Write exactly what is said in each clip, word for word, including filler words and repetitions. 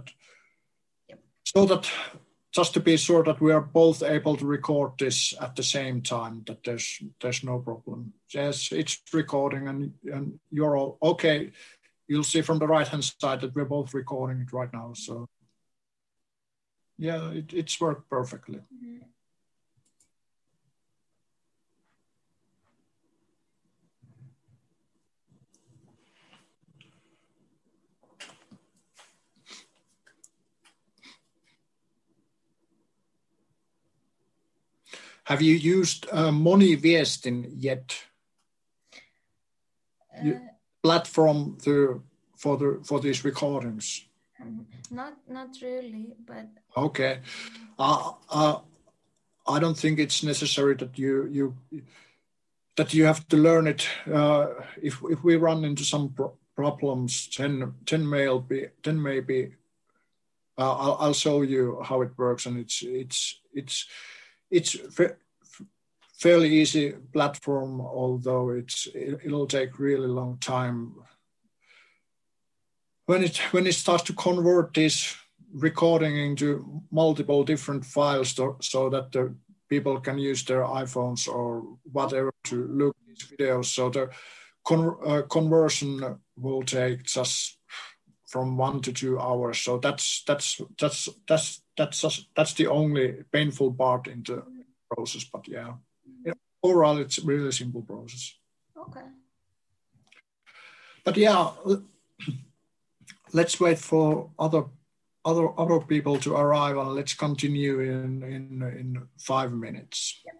Yep. So that just to be sure that we are both able to record this at the same time, that there's there's no problem. Yes, it's recording, and and you're all okay. You'll see from the right hand side that we're both recording it right now. So yeah, it, it's worked perfectly. Mm-hmm. Have you used uh, Moniviestin yet? Uh, you, platform to, for the for these recordings? Not not really, but okay. Uh, uh, I don't think it's necessary that you you that you have to learn it. Uh, if if we run into some pro- problems, then then may be then maybe uh, I'll, I'll show you how it works, and it's it's it's it's fa- fairly easy platform, although it's it, it'll take really long time when it when it starts to convert this recording into multiple different files to, so that the people can use their iPhones or whatever to look at these videos. So the con- uh, conversion will take just from one to two hours. So that's that's that's that's that's just, that's the only painful part in the process. But yeah, mm-hmm. Overall, it's a really simple process. Okay. But yeah, let's wait for other other other people to arrive, and let's continue in in in five minutes. Yep.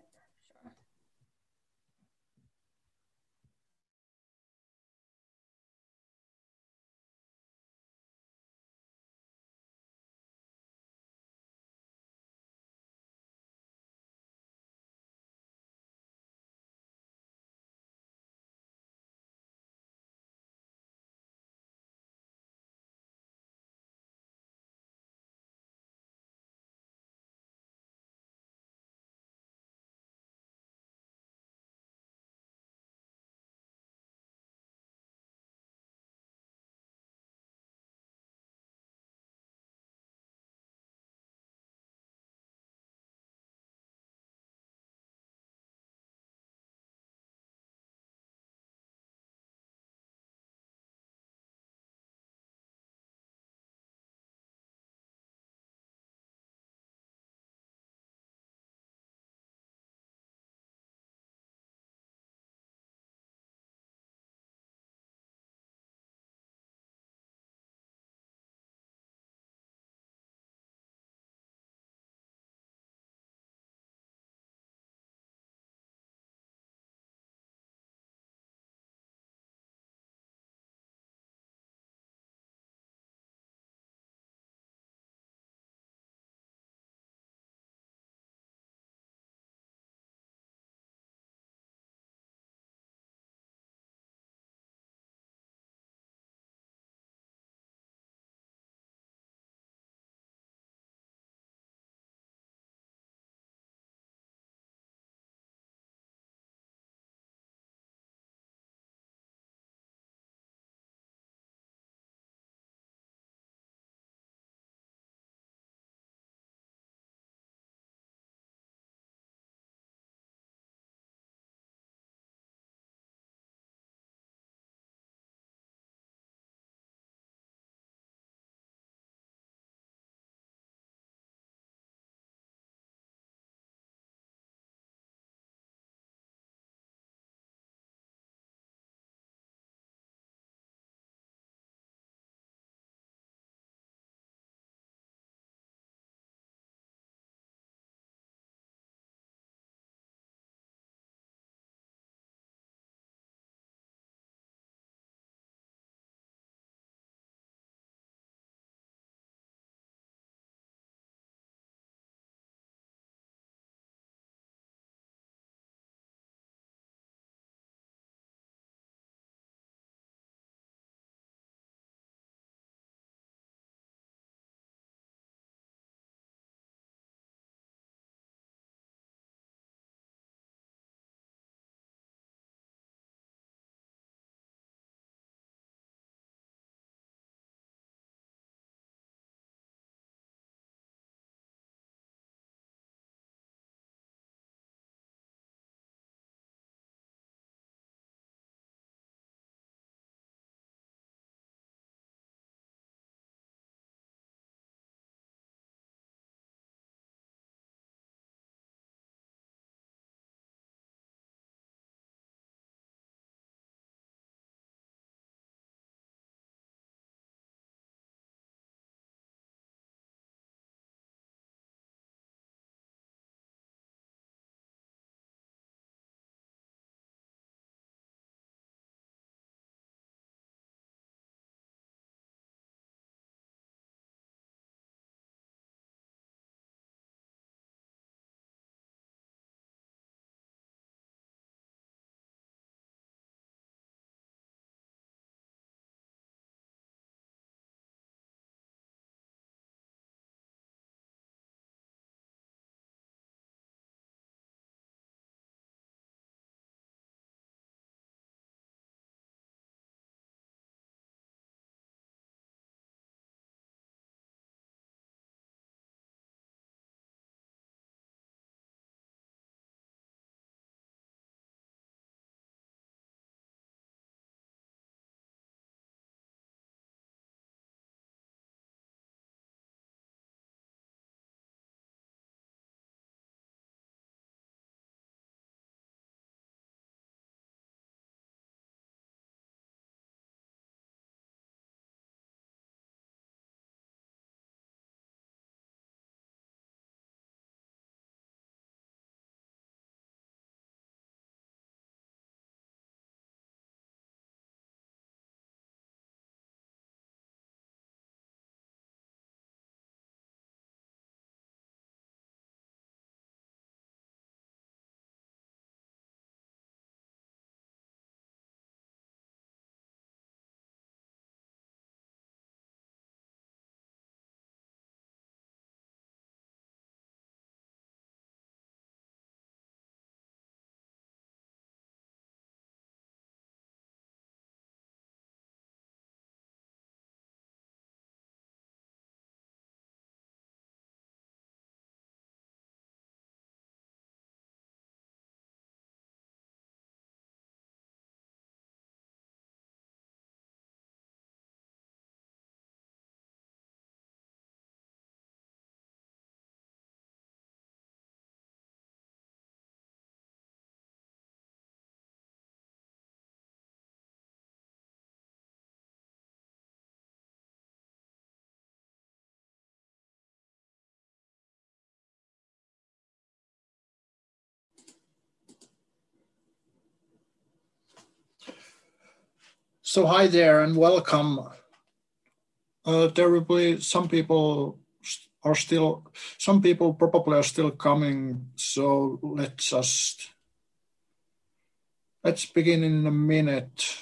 So hi there and welcome. Uh, there will be some people are still, some people probably are still coming. So let's just, let's begin in a minute.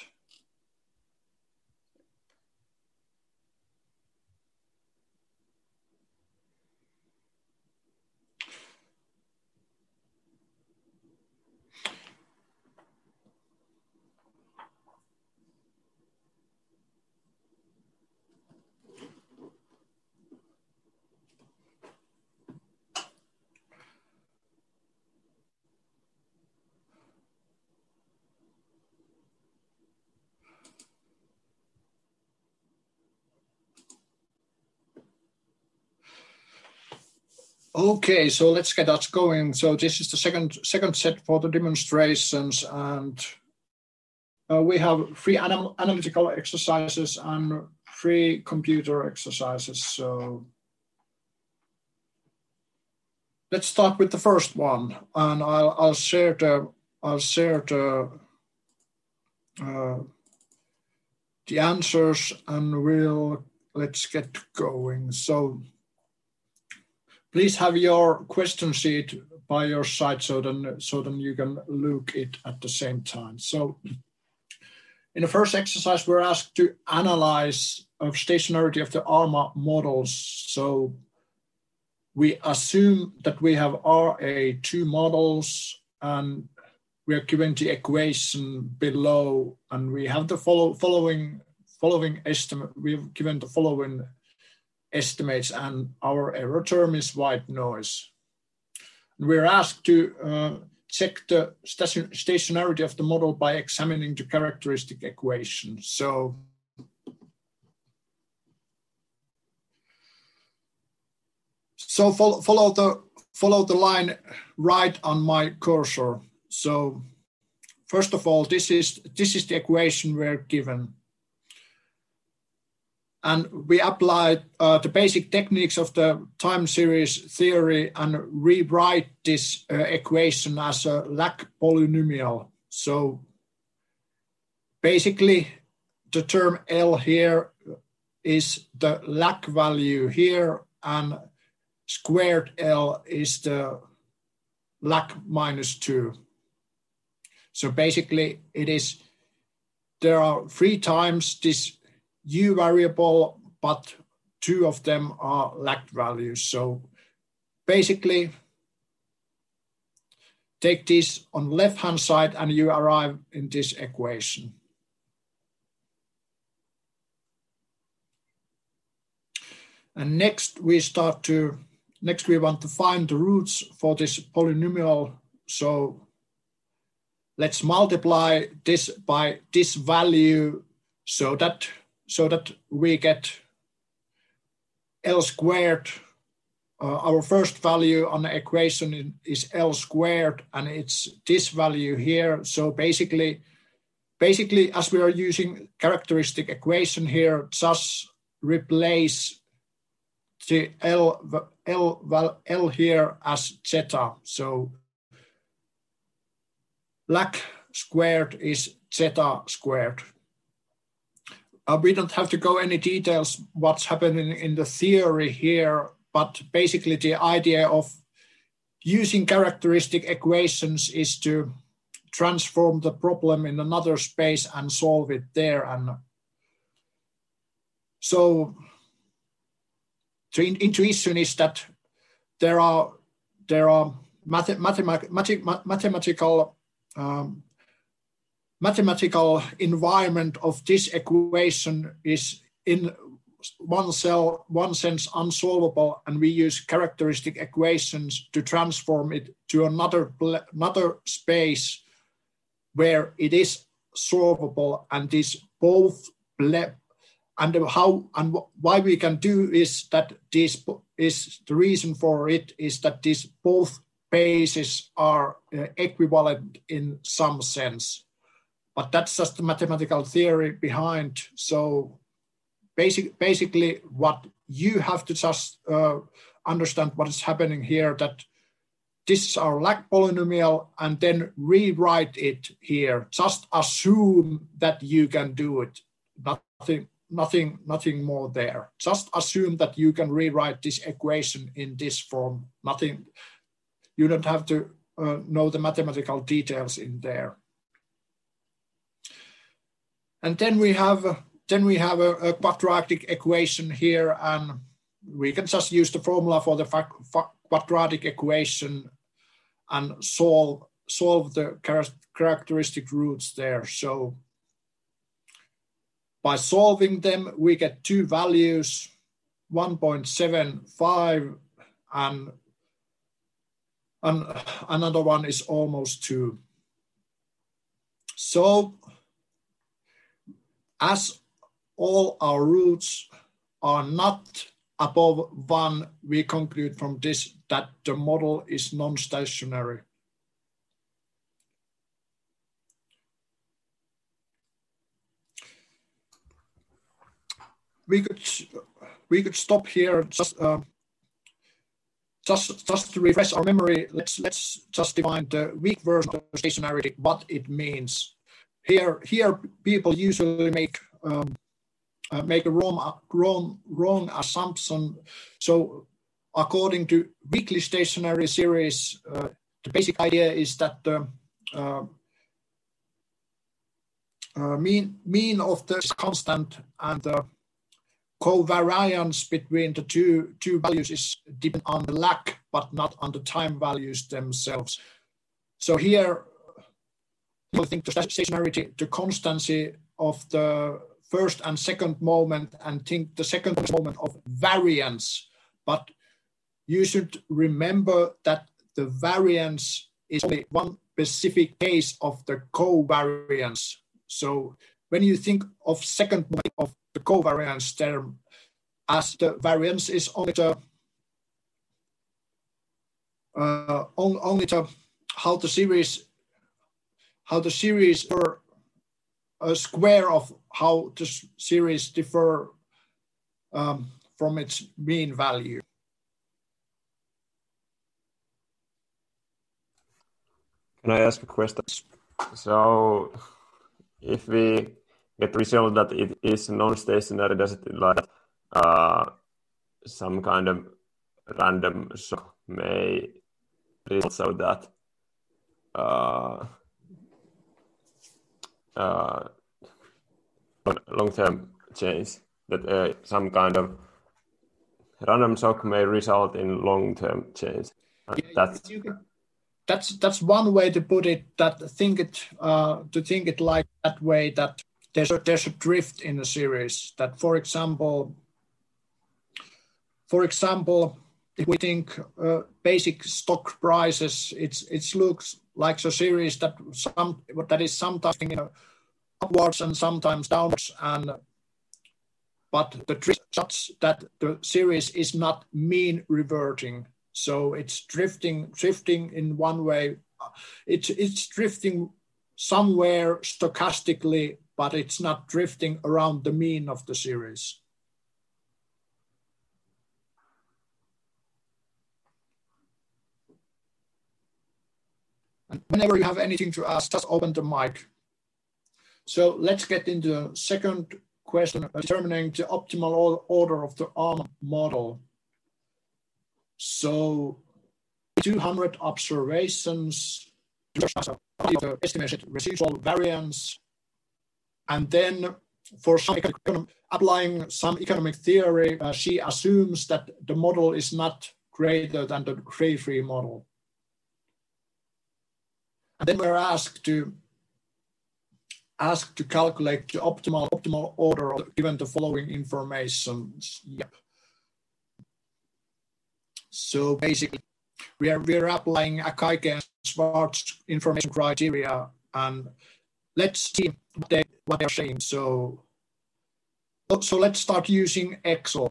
Okay, so let's get us going. So this is the second second set for the demonstrations, and uh, we have three anal analytical exercises and three computer exercises. So let's start with the first one, and I'll I'll share the I'll share the uh, the answers, and we'll let's get going. So please have your question sheet by your side so then, so then you can look it at the same time. So in the first exercise, we're asked to analyze the stationarity of the ARMA models. So we assume that we have R A two models and we are given the equation below, and we have the follow, following, following estimate, we've given the following estimates, and our error term is white noise. And we're asked to uh, check the station stationarity of the model by examining the characteristic equation. So so follow, follow the follow the line right on my cursor. So first of all, this is this is the equation we're given. And we applied uh, the basic techniques of the time series theory and rewrite this uh, equation as a Lac polynomial. So basically, the term L here is the Lac value here, and squared L is the Lac minus two. So basically, it is there are three times this U variable, but two of them are Lac values. So basically, take this on the left-hand side and you arrive in this equation. And next we start to, next we want to find the roots for this polynomial. So let's multiply this by this value so that so that we get L squared. Uh, our first value on the equation is L squared, and it's this value here. So basically, basically, as we are using characteristic equation here, just replace the L, L, L here as zeta. So Lac squared is zeta squared. Uh, we don't have to go any details what's happening in the theory here, but basically the idea of using characteristic equations is to transform the problem in another space and solve it there. And so the intuition is that there are there are math, mathemat, mathematical um, mathematical environment of this equation is in one cell, one sense unsolvable, and we use characteristic equations to transform it to another, another space where it is solvable, and this both, and how and why we can do is that this is the reason for it is that these both bases are uh, equivalent in some sense. But that's just the mathematical theory behind. So basic, basically what you have to just uh, understand what is happening here, that this is our lag polynomial, and then rewrite it here. Just assume that you can do it. Nothing, nothing, nothing more there. Just assume that you can rewrite this equation in this form. Nothing. You don't have to uh, know the mathematical details in there. And then we have then we have a, a quadratic equation here, and we can just use the formula for the quadratic equation and solve solve the characteristic roots there. So by solving them, we get two values, one point seven five, and, and another one is almost two. So as all our roots are not above one, we conclude from this that the model is non-stationary. We could we could stop here just uh, just just to refresh our memory. Let's let's just define the weak version of stationarity, what it means. Here here people usually make um, uh, make a wrong wrong wrong assumption. So according to weakly stationary series, uh, the basic idea is that the uh, uh, mean mean of the constant and the covariance between the two, two values is dependent on the lag, but not on the time values themselves. So here, I think the stationarity, the constancy of the first and second moment, and think the second moment of variance. But you should remember that the variance is only one specific case of the covariance. So when you think of second moment of the covariance term, as the variance is only the uh, only the how the series how the series or a square of how the series differ um, from its mean value. Can I ask a question? So, if we get the result that it is non-stationary, does it like uh, some kind of random shock may result so that uh, uh, long-term change, that uh, some kind of random shock may result in long-term change? Yeah, that's can, that's that's one way to put it. That think it uh, to think it like that way, that there's a, there's a drift in the series. That, for example, for example, if we think uh, basic stock prices, it's it looks like a series that some that is sometimes you know, upwards and sometimes downwards, and but the drift is such that the series is not mean reverting. So it's drifting, drifting in one way. It's it's drifting somewhere stochastically, but it's not drifting around the mean of the series. And whenever you have anything to ask, just open the mic. So let's get into the second question, determining the optimal order of the A R M model. So two hundred observations, the estimated residual variance, and then for some economic, applying some economic theory, uh, she assumes that the model is not greater than the Gray-free model. And then we're asked to asked to calculate the optimal optimal order given the following information. Yep. So basically, we are we are applying Akaike and Schwarz information criteria, and let's see what they what they're saying. So, so let's start using Excel.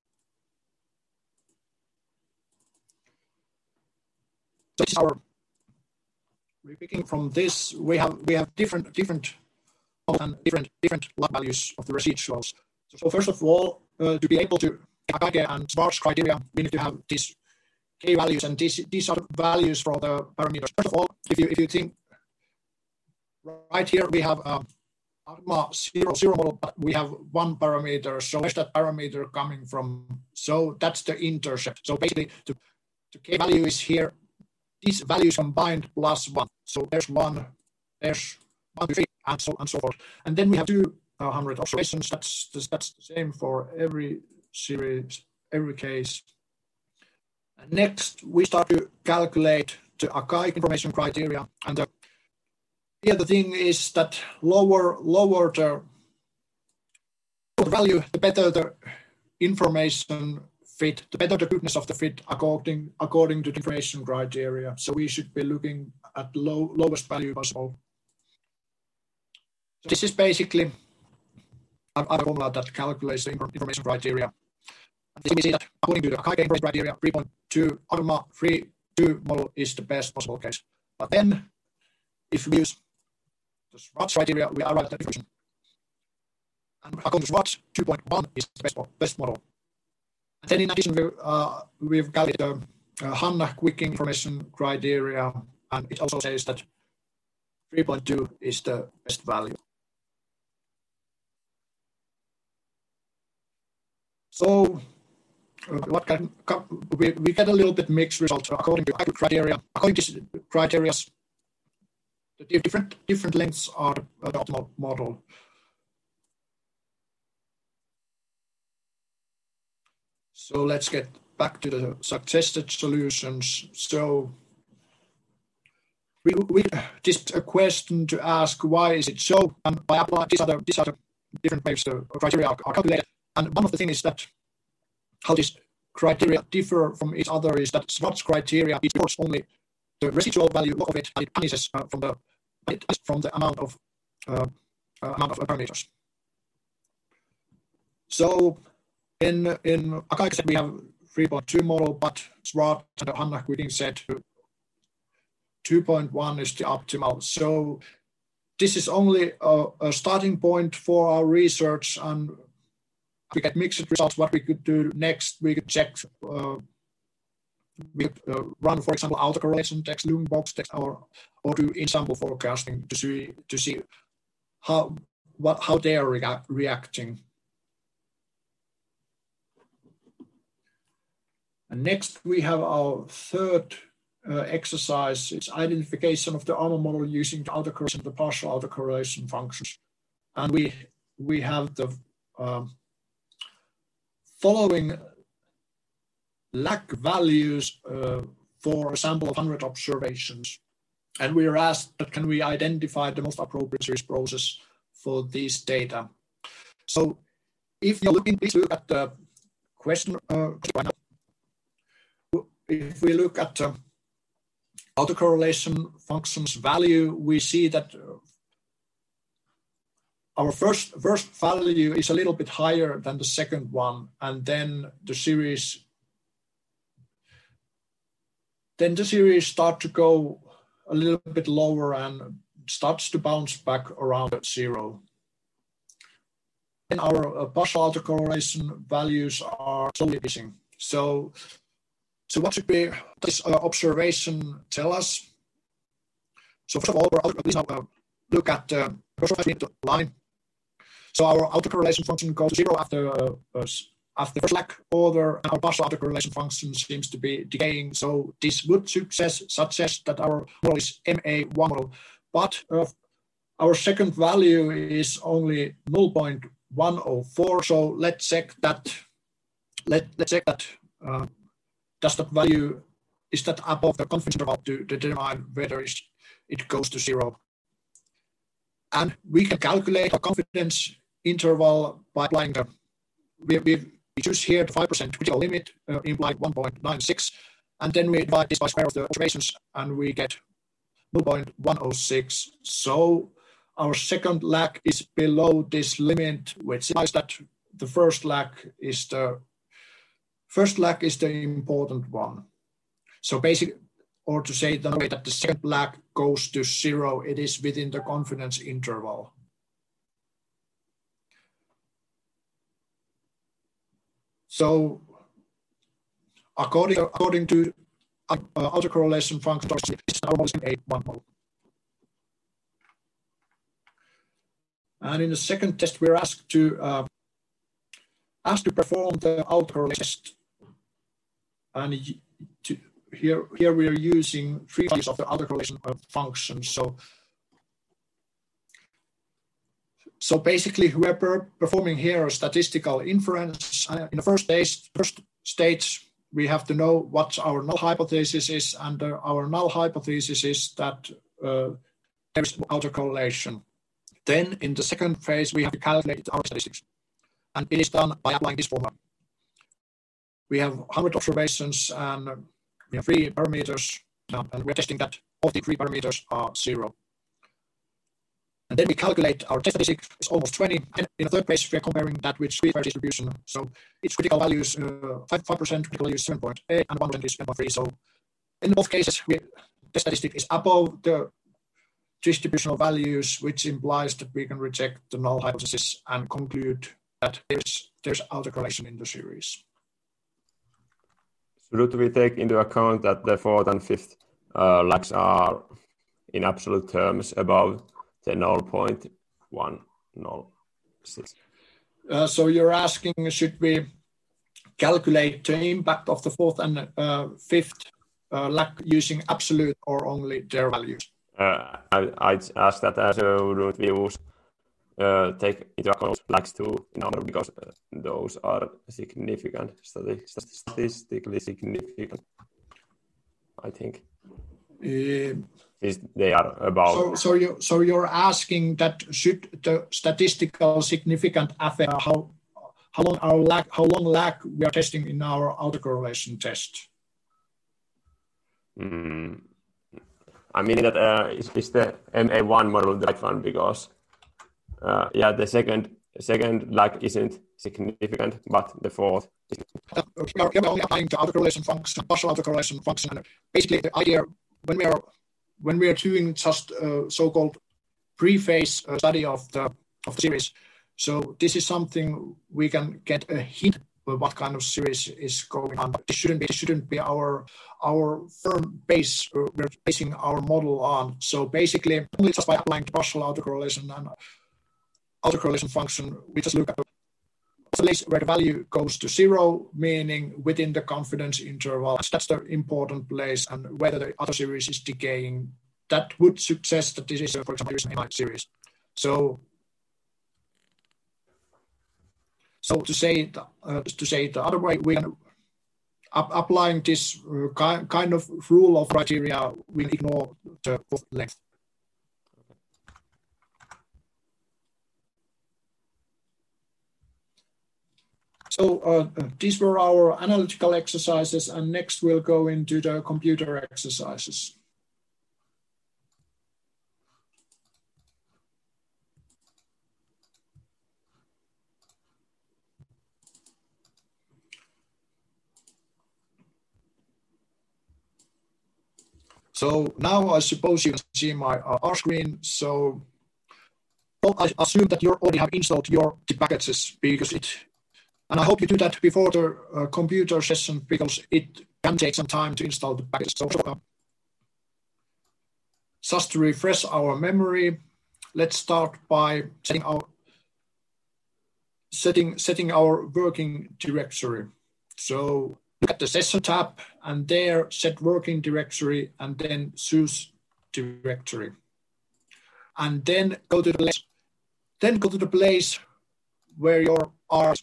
So this is our. We're picking from this. We have we have different different and different different values of the residuals. So, so first of all, uh, to be able to Akaike and Schwarz criteria, we need to have this k values, and these, these are values for the parameters. First of all, if you if you think right here, we have um, ARMA zero zero model, but we have one parameter. So where's that parameter coming from? So that's the intercept. So basically, the, the k value is here. These values combined plus one. So there's one, there's one, two, three, and so and so forth. And then we have two uh, hundred observations. That's that's the same for every series, every case. And next, we start to calculate the archaic information criteria. And the, here the thing is that lower lower the, the value, the better the information fit, the better the goodness of the fit according according to the information criteria. So we should be looking at low lowest value possible. So this is basically a formula that calculates the information criteria. And this we see that according to the archaic information criteria, three point two ARMA three point two model is the best possible case. But then, if we use the Schwarz criteria, we arrive at the diffusion. And according to Schwarz, two point one is the best, best model. And then in addition, we, uh, we've calculated the uh, Hanna Quicking information criteria, and it also says that three point two is the best value. So uh, what can, we, we get a little bit mixed results according to criteria. According to criteria, the different different lengths are the optimal model. So let's get back to the suggested solutions. So we, we just a question to ask, why is it so? And by applying these are the, these are the different ways the criteria are, are calculated. And one of the things is that how these criteria differ from each other is that Schwarz criteria it reports only the residual value of it, and it punishes uh, from the from the amount of uh, uh, amount of parameters. So in in archaic set we have three point two model, but Schwarz and Hanna Quicking said two point one is the optimal. So this is only a, a starting point for our research, and we get mixed results. What we could do next, we could check, uh, we could uh, run, for example, autocorrelation text, loom box text, or or do ensemble forecasting to see to see how what how they are rea reacting. And next, we have our third uh, exercise. It's identification of the ARMA model using the autocorrelation, the partial autocorrelation functions, and we we have the um, following lag values uh, for a sample of one hundred observations. And we are asked that can we identify the most appropriate series process for these data. So if you're looking, please look at the question. Uh, if we look at the autocorrelation functions value, we see that our first, first value is a little bit higher than the second one, and then the series, then the series start to go a little bit lower and starts to bounce back around at zero. Then our uh, partial autocorrelation values are slowly missing. So, so what should be this uh, observation tell us? So first of all, please now uh, look at the uh, line. So our autocorrelation function goes to zero after uh, uh, after the first lag order, and our partial autocorrelation function seems to be decaying. So this would success, suggest that our model is M A one model, but uh, our second value is only zero point one zero four. So let's check that. Let let's check that. Uh, does that value is that above the confidence interval to determine whether it goes to zero? And we can calculate a confidence interval by applying the, we, we, we choose here the five percent critical limit, uh, implied one point nine six, and then we divide this by square of the observations, and we get zero point one zero six. So our second lag is below this limit, which implies that the first lag is the, first lag is the important one. So basically, or to say it in a way that the second lag goes to zero, it is within the confidence interval. So according, according to uh, autocorrelation function. Our model is A one model. And in the second test, we're asked to uh, asked to perform the autocorrelation test. And to, here, here we are using three values of the autocorrelation function. So, so basically, we're performing here a statistical inference. Uh, in the first stage, first stage, we have to know what our null hypothesis is, and uh, our null hypothesis is that uh, there is autocorrelation. Then, in the second phase, we have to calculate our statistics, and it is done by applying this formula. We have one hundred observations, and we have three parameters, and we're testing that all the three parameters are zero. And then we calculate our test statistic, it's almost twenty. And in the third phase, we're comparing that with square distribution. So its critical values, uh, five percent, critical value is seven point eight, and one percent is ten point three. So in both cases, we, the statistic is above the distributional values, which implies that we can reject the null hypothesis and conclude that there's, there's autocorrelation in the series. Should we take into account that the fourth and fifth uh, lags are in absolute terms above the zero point one zero six? Uh, so you're asking, should we calculate the impact of the fourth and uh, fifth uh, lag using absolute or only their values? Uh, I, I'd ask that as a root we use uh, take into account lags to number because uh, those are significant, statistically significant, I think. Uh, they are about. So, so, you, so you're asking that should the statistical significant affect how how long our lag how long lag we are testing in our autocorrelation test? Mm. I mean that uh, is, is the M A one model the right one because uh, yeah the second second lag isn't significant but the fourth. Uh, we are, we are only applying the autocorrelation function, partial autocorrelation function, and basically the idea when we are when we are doing just a so-called pre-phase uh, study of the of the series, so this is something we can get a hint of what kind of series is going on. But this shouldn't be this shouldn't be our our firm base uh, we're basing our model on. So basically, only just by applying the partial autocorrelation and autocorrelation function, we just look at the place where the value goes to zero, meaning within the confidence interval. That's the important place, and whether the other series is decaying, that would suggest that this is, uh, for example, an inline series. So, so to say it, uh, to say it the other way, we can up, applying this uh, ki kind of rule of criteria, we ignore the length. So uh, these were our analytical exercises, and next we'll go into the computer exercises. So now I suppose you can see my uh, R screen. So well, I assume that you already have installed your packages because it And I hope you do that before the uh, computer session because it can take some time to install the package. So uh, just to refresh our memory, let's start by setting our setting setting our working directory. So look at the session tab and there set working directory and then choose directory. And then go to the place, then go to the place where your R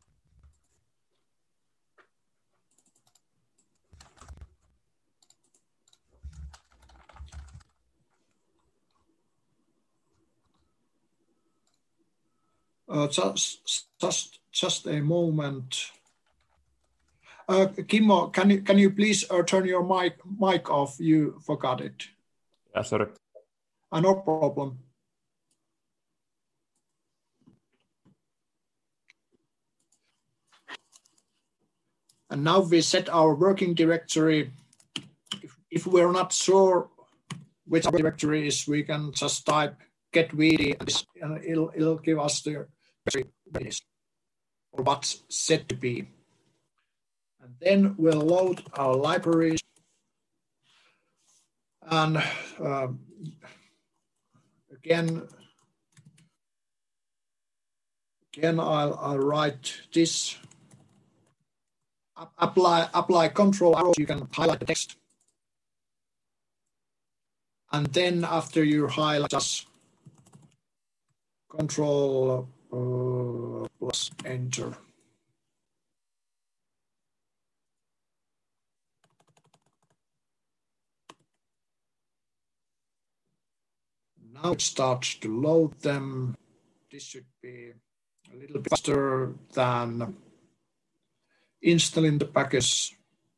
Uh, just, just, just a moment. Uh, Kimmo, can you can you please uh, turn your mic mic off? You forgot it. Yeah, sorry. Uh, no problem. And now we set our working directory. If, if we're not sure which directory is, we can just type get V D and it'll it'll give us the or what's set to be. And then we'll load our libraries. And uh, again, again, I'll, I'll write this. Apply, apply control arrows. You can highlight the text. And then after you highlight, just control uh, plus enter. Now it starts to load them. This should be a little bit faster than installing the package.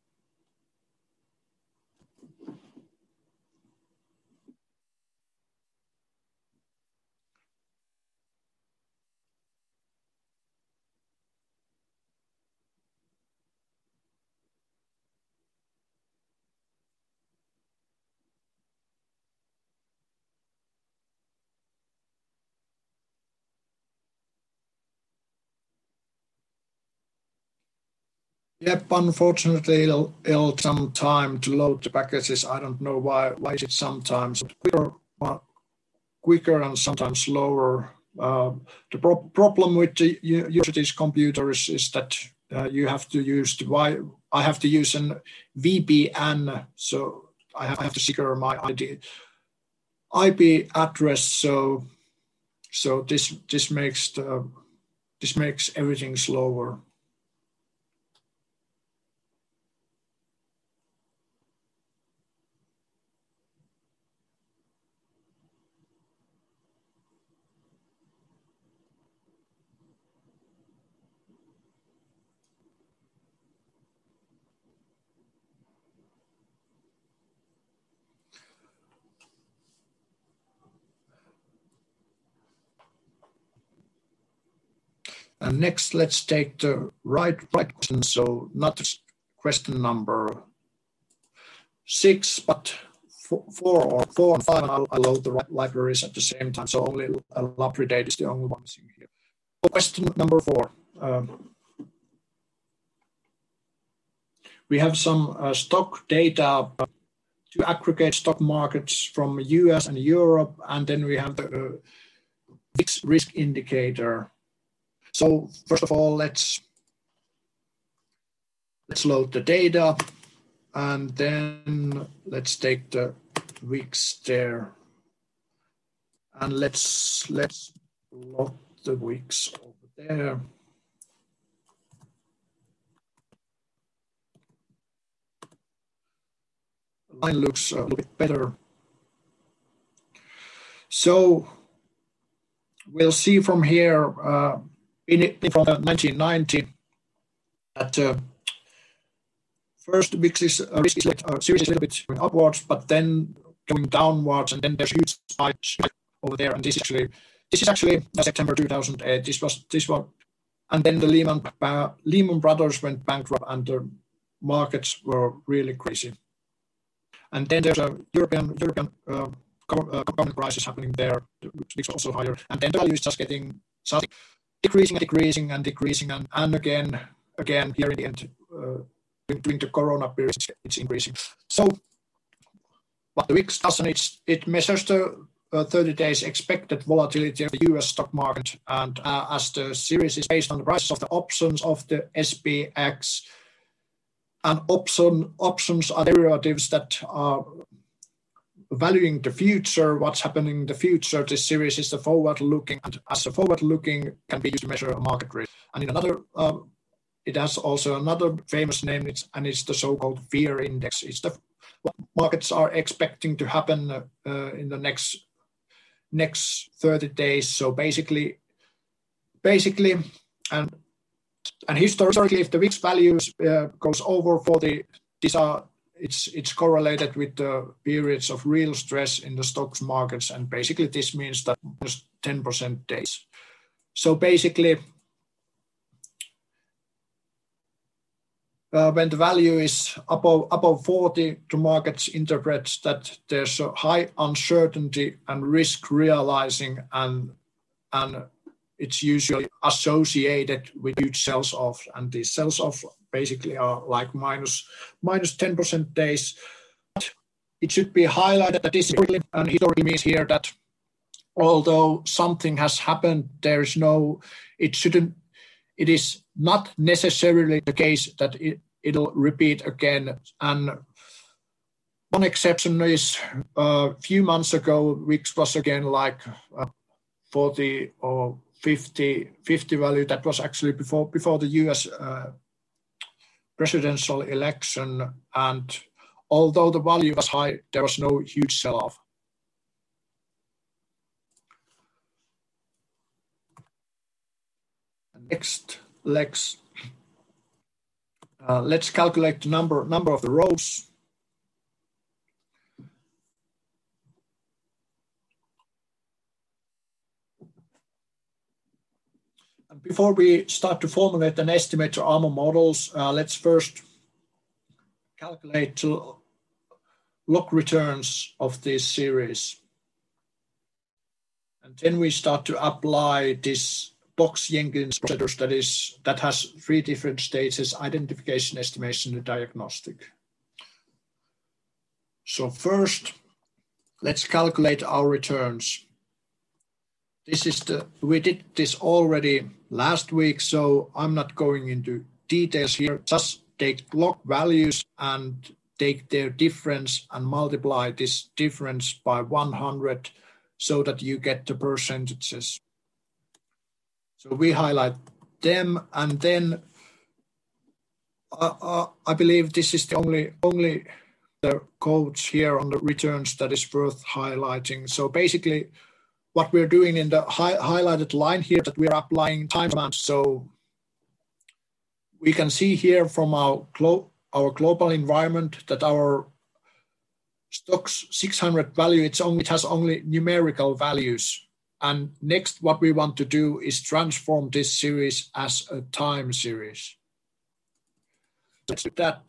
Yep, unfortunately, it'll, it'll take some time to load the packages. I don't know why. Why is it sometimes quicker, quicker and sometimes slower? Uh, the pro problem with the use of these computers is that uh, you have to use the why. I have to use an V P N, so I have, I have to secure my I D, I P address. So, so this this makes the this makes everything slower. And next, let's take the right right question. So not question number six, but four or four and five. And I'll, I'll load the right libraries at the same time. So only LabRedate is the only one missing here. So question number four. Um, we have some uh, stock data uh, to aggregate stock markets from U S and Europe, and then we have the uh, V I X risk indicator. So first of all, let's let's load the data, and then let's take the V I X there, and let's let's plot the V I X over there. The line looks a little bit better. So we'll see from here. Uh, In, in from nineteen ninety, that uh, first V I X is, uh, risk is uh, series is a little bit going upwards, but then going downwards, and then there's a huge spike over there. And this is actually this is actually September two thousand eight. This was this one, and then the Lehman uh, Lehman Brothers went bankrupt, and the markets were really crazy. And then there's a European European uh, government crisis happening there, which is also higher. And then the value is just getting starting. Decreasing and decreasing and decreasing, and, and again, again here in the end, uh, during the Corona period, it's, it's increasing. So, what the V I X does, and it's, it measures the uh, thirty days expected volatility of the U S stock market, and uh, as the series is based on the prices of the options of the S P X, and option options are derivatives that are valuing the future, what's happening in the future. This series is the forward-looking, and as a forward-looking can be used to measure a market risk. And in another, uh, it has also another famous name, it's, and it's the so-called fear index. It's the what markets are expecting to happen uh, in the next next thirty days. So basically, basically, and and historically, if the V I X values uh, goes over forty, these are It's it's correlated with the periods of real stress in the stocks markets, and basically this means that minus ten percent days. So basically, uh, when the value is above above forty, the markets interpret that there's a high uncertainty and risk realizing, and and it's usually associated with huge sells off, and these sells off basically are like minus minus ten percent days. But it should be highlighted that this historically, and historically means here that although something has happened, there is no, it shouldn't, it is not necessarily the case that it, it'll repeat again. And one exception is a uh, few months ago, which was again like uh, forty or fifty, fifty value. That was actually before before the U S uh, presidential election. And although the value was high, there was no huge sell-off. Next, let's uh, let's calculate the number number of the rows. And before we start to formulate and estimate our ARMA models, uh, let's first calculate the log returns of this series. And then we start to apply this Box-Jenkins procedures that is that has three different stages: identification, estimation, and diagnostic. So first, let's calculate our returns. This is the we did this already last week, so I'm not going into details here. Just take log values and take their difference and multiply this difference by one hundred so that you get the percentages. So we highlight them, and then uh, uh, I believe this is the only only the codes here on the returns that is worth highlighting. So basically, what we're doing in the hi highlighted line here, that we're applying time commands. So we can see here from our glo our global environment that our stocks six hundred value, it's only it has only numerical values. And next, what we want to do is transform this series as a time series. Let's do that.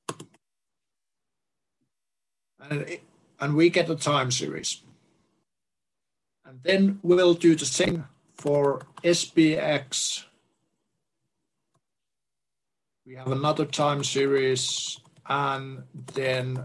And, it, and we get a time series. And then we'll do the same for S P X. We have another time series, and then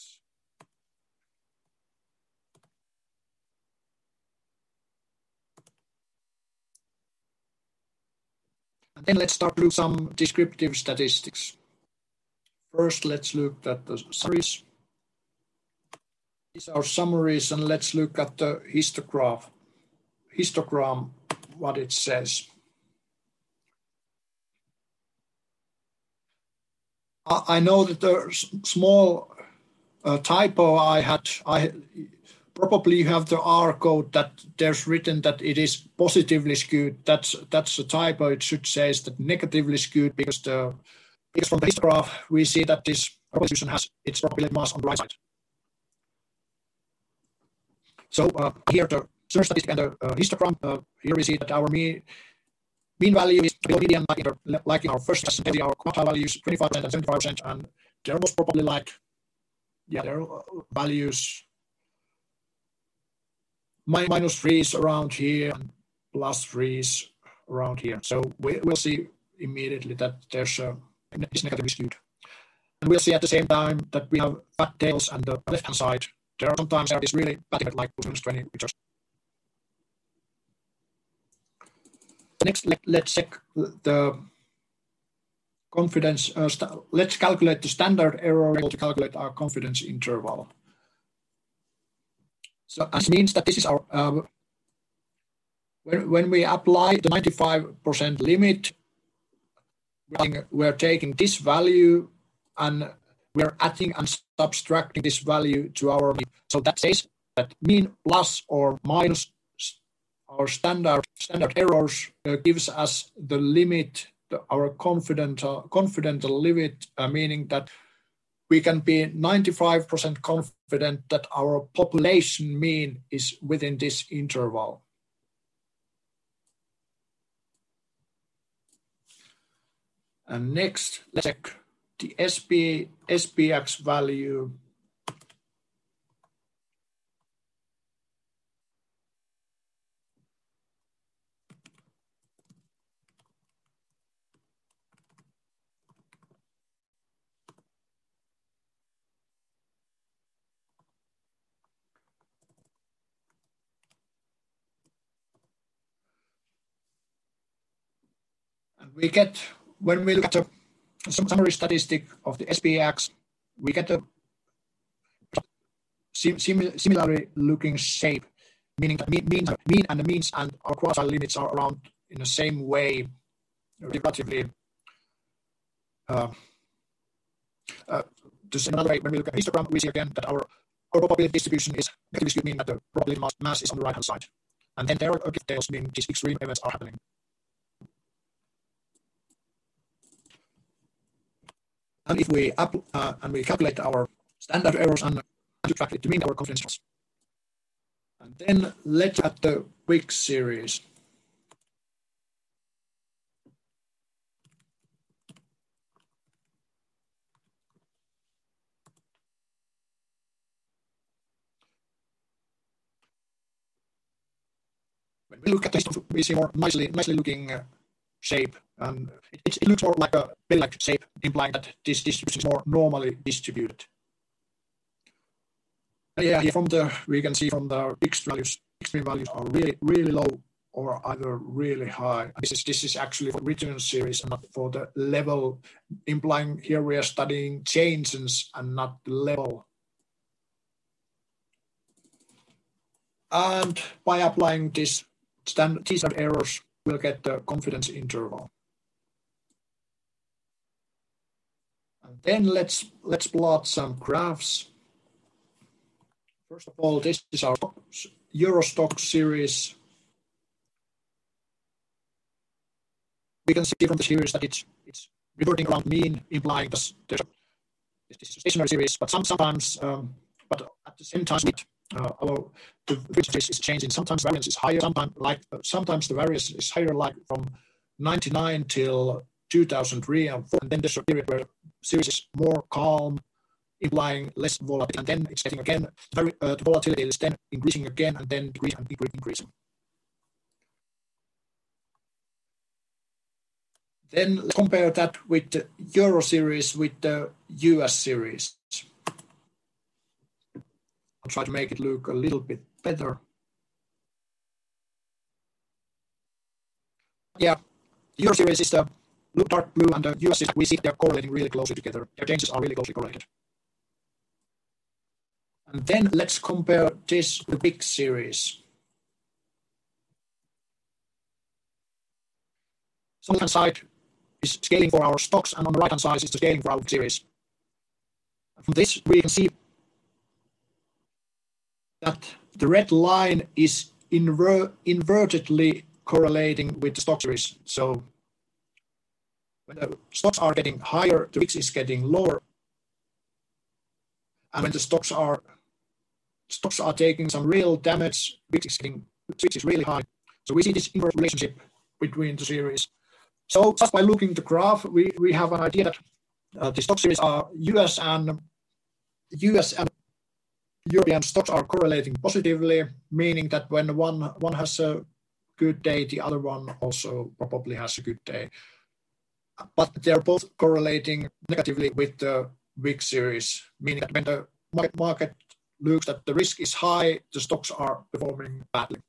And then let's start to do some descriptive statistics. First, let's look at the summaries. These are summaries, and let's look at the histogram, histogram, what it says. I know that there's small uh, typo I had. I probably you have the R code that there's written that it is positively skewed. That's that's a typo. It should say that negatively skewed because the because from the histogram we see that this distribution has its probability mass on the right side. So uh, here the search statistic and the uh, histogram. Uh, here we see that our mean mean value is below median, like in, the, like in our first test, maybe our quartile values twenty-five percent and seventy-five percent, and they're most probably like yeah, their values. Minus threes around here and plus threes around here. So we, we'll see immediately that there's a is negatively skewed. And we'll see at the same time that we have fat tails on the left-hand side. There are sometimes there is really bad like minus twenty, which are next. Let, let's check the confidence. Uh, let's calculate the standard error to calculate our confidence interval. So this means that this is our, uh, when, when we apply the ninety-five percent limit, we're taking this value and we're adding and subtracting this value to our mean. So that says that mean plus or minus our standard standard errors uh, gives us the limit, the, our confident, uh, confident limit, uh, meaning that we can be ninety-five percent confident that our population mean is within this interval. And next, let's check the S P, S P X value. we get, when we look at the summary statistic of the S P X, we get a sim similarly looking shape, meaning that mean, mean, mean and the means and our quasi limits are around in the same way, relatively. Uh, uh, to say another way, when we look at histogram, we see again that our, our probability distribution is negatively skewed, meaning that the probability mass, mass is on the right hand side. And then there are details, meaning these extreme events are happening. And if we up, uh, and we calculate our standard errors and subtract it to mean our confidence intervals. And then let's look at the Wick series. When we look at this, we see more nicely, nicely looking uh, shape, and it, it looks more like a bell-like shape, implying that this distribution is more normally distributed. And yeah, here from the we can see from the extreme values, extreme values are really, really low or either really high. This is this is actually for return series and not for the level, implying here we are studying changes and not the level. And by applying this standard T-star errors, we'll get the confidence interval. And then let's let's plot some graphs. First of all, this is our Euro Stoxx series. We can see from the series that it's it's reverting around mean, implying that there's a, this is a stationary series, but some, sometimes, um, but at the same time, it, uh, our the variance is changing. Sometimes variance is higher. Sometimes, like uh, sometimes the variance is higher, like from ninety-nine till two thousand three and four. And then there's a period where series is more calm, implying less volatility, and then it's getting again, very, uh, the volatility is then increasing again, and then decreasing and increasing. Then let's compare that with the Euro series with the U S series. I'll try to make it look a little bit better. Yeah, the Euro series is the dark blue, and the U S series, we see they're correlating really closely together. Their changes are really closely correlated. And then let's compare this with the Wick series. So on the left-hand side is scaling for our Stoxx, and on the right-hand side is the scaling for our Wick series. From this, we can see that the red line is inver invertedly correlating with the Stoxx series. So when the Stoxx are getting higher, the Wick is getting lower. And when the Stoxx are Stoxx are taking some real damage, Wick is getting Wick is really high. So we see this inverse relationship between the series. So just by looking at the graph, we, we have an idea that uh, the Stoxx series are U S and U S and European Stoxx are correlating positively, meaning that when one one has a good day, the other one also probably has a good day. But they're both correlating negatively with the Wick series, meaning that when the market, market looks that the risk is high, the Stoxx are performing badly.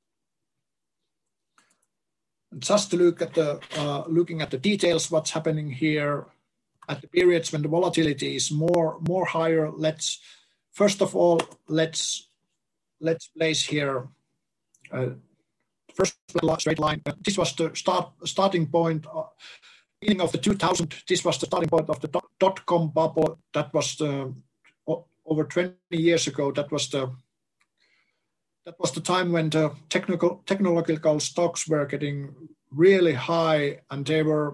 And just to look at the uh, looking at the details, what's happening here at the periods when the volatility is more more higher. Let's first of all let's let's place here uh, first straight line. Uh, this was the start starting point. Uh, beginning of the two thousand. This was the starting point of the dot, dot com bubble. That was the over twenty years ago. That was the That was the time when the technical, technological stocks were getting really high, and they were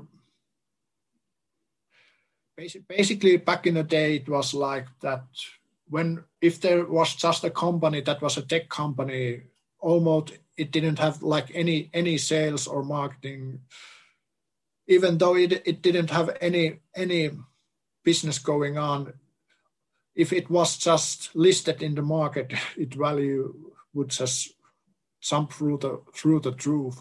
basically back in the day. It was like that when if there was just a company that was a tech company, almost it didn't have like any any sales or marketing, even though it it didn't have any any business going on. If it was just listed in the market, its value would just jump through the through the roof.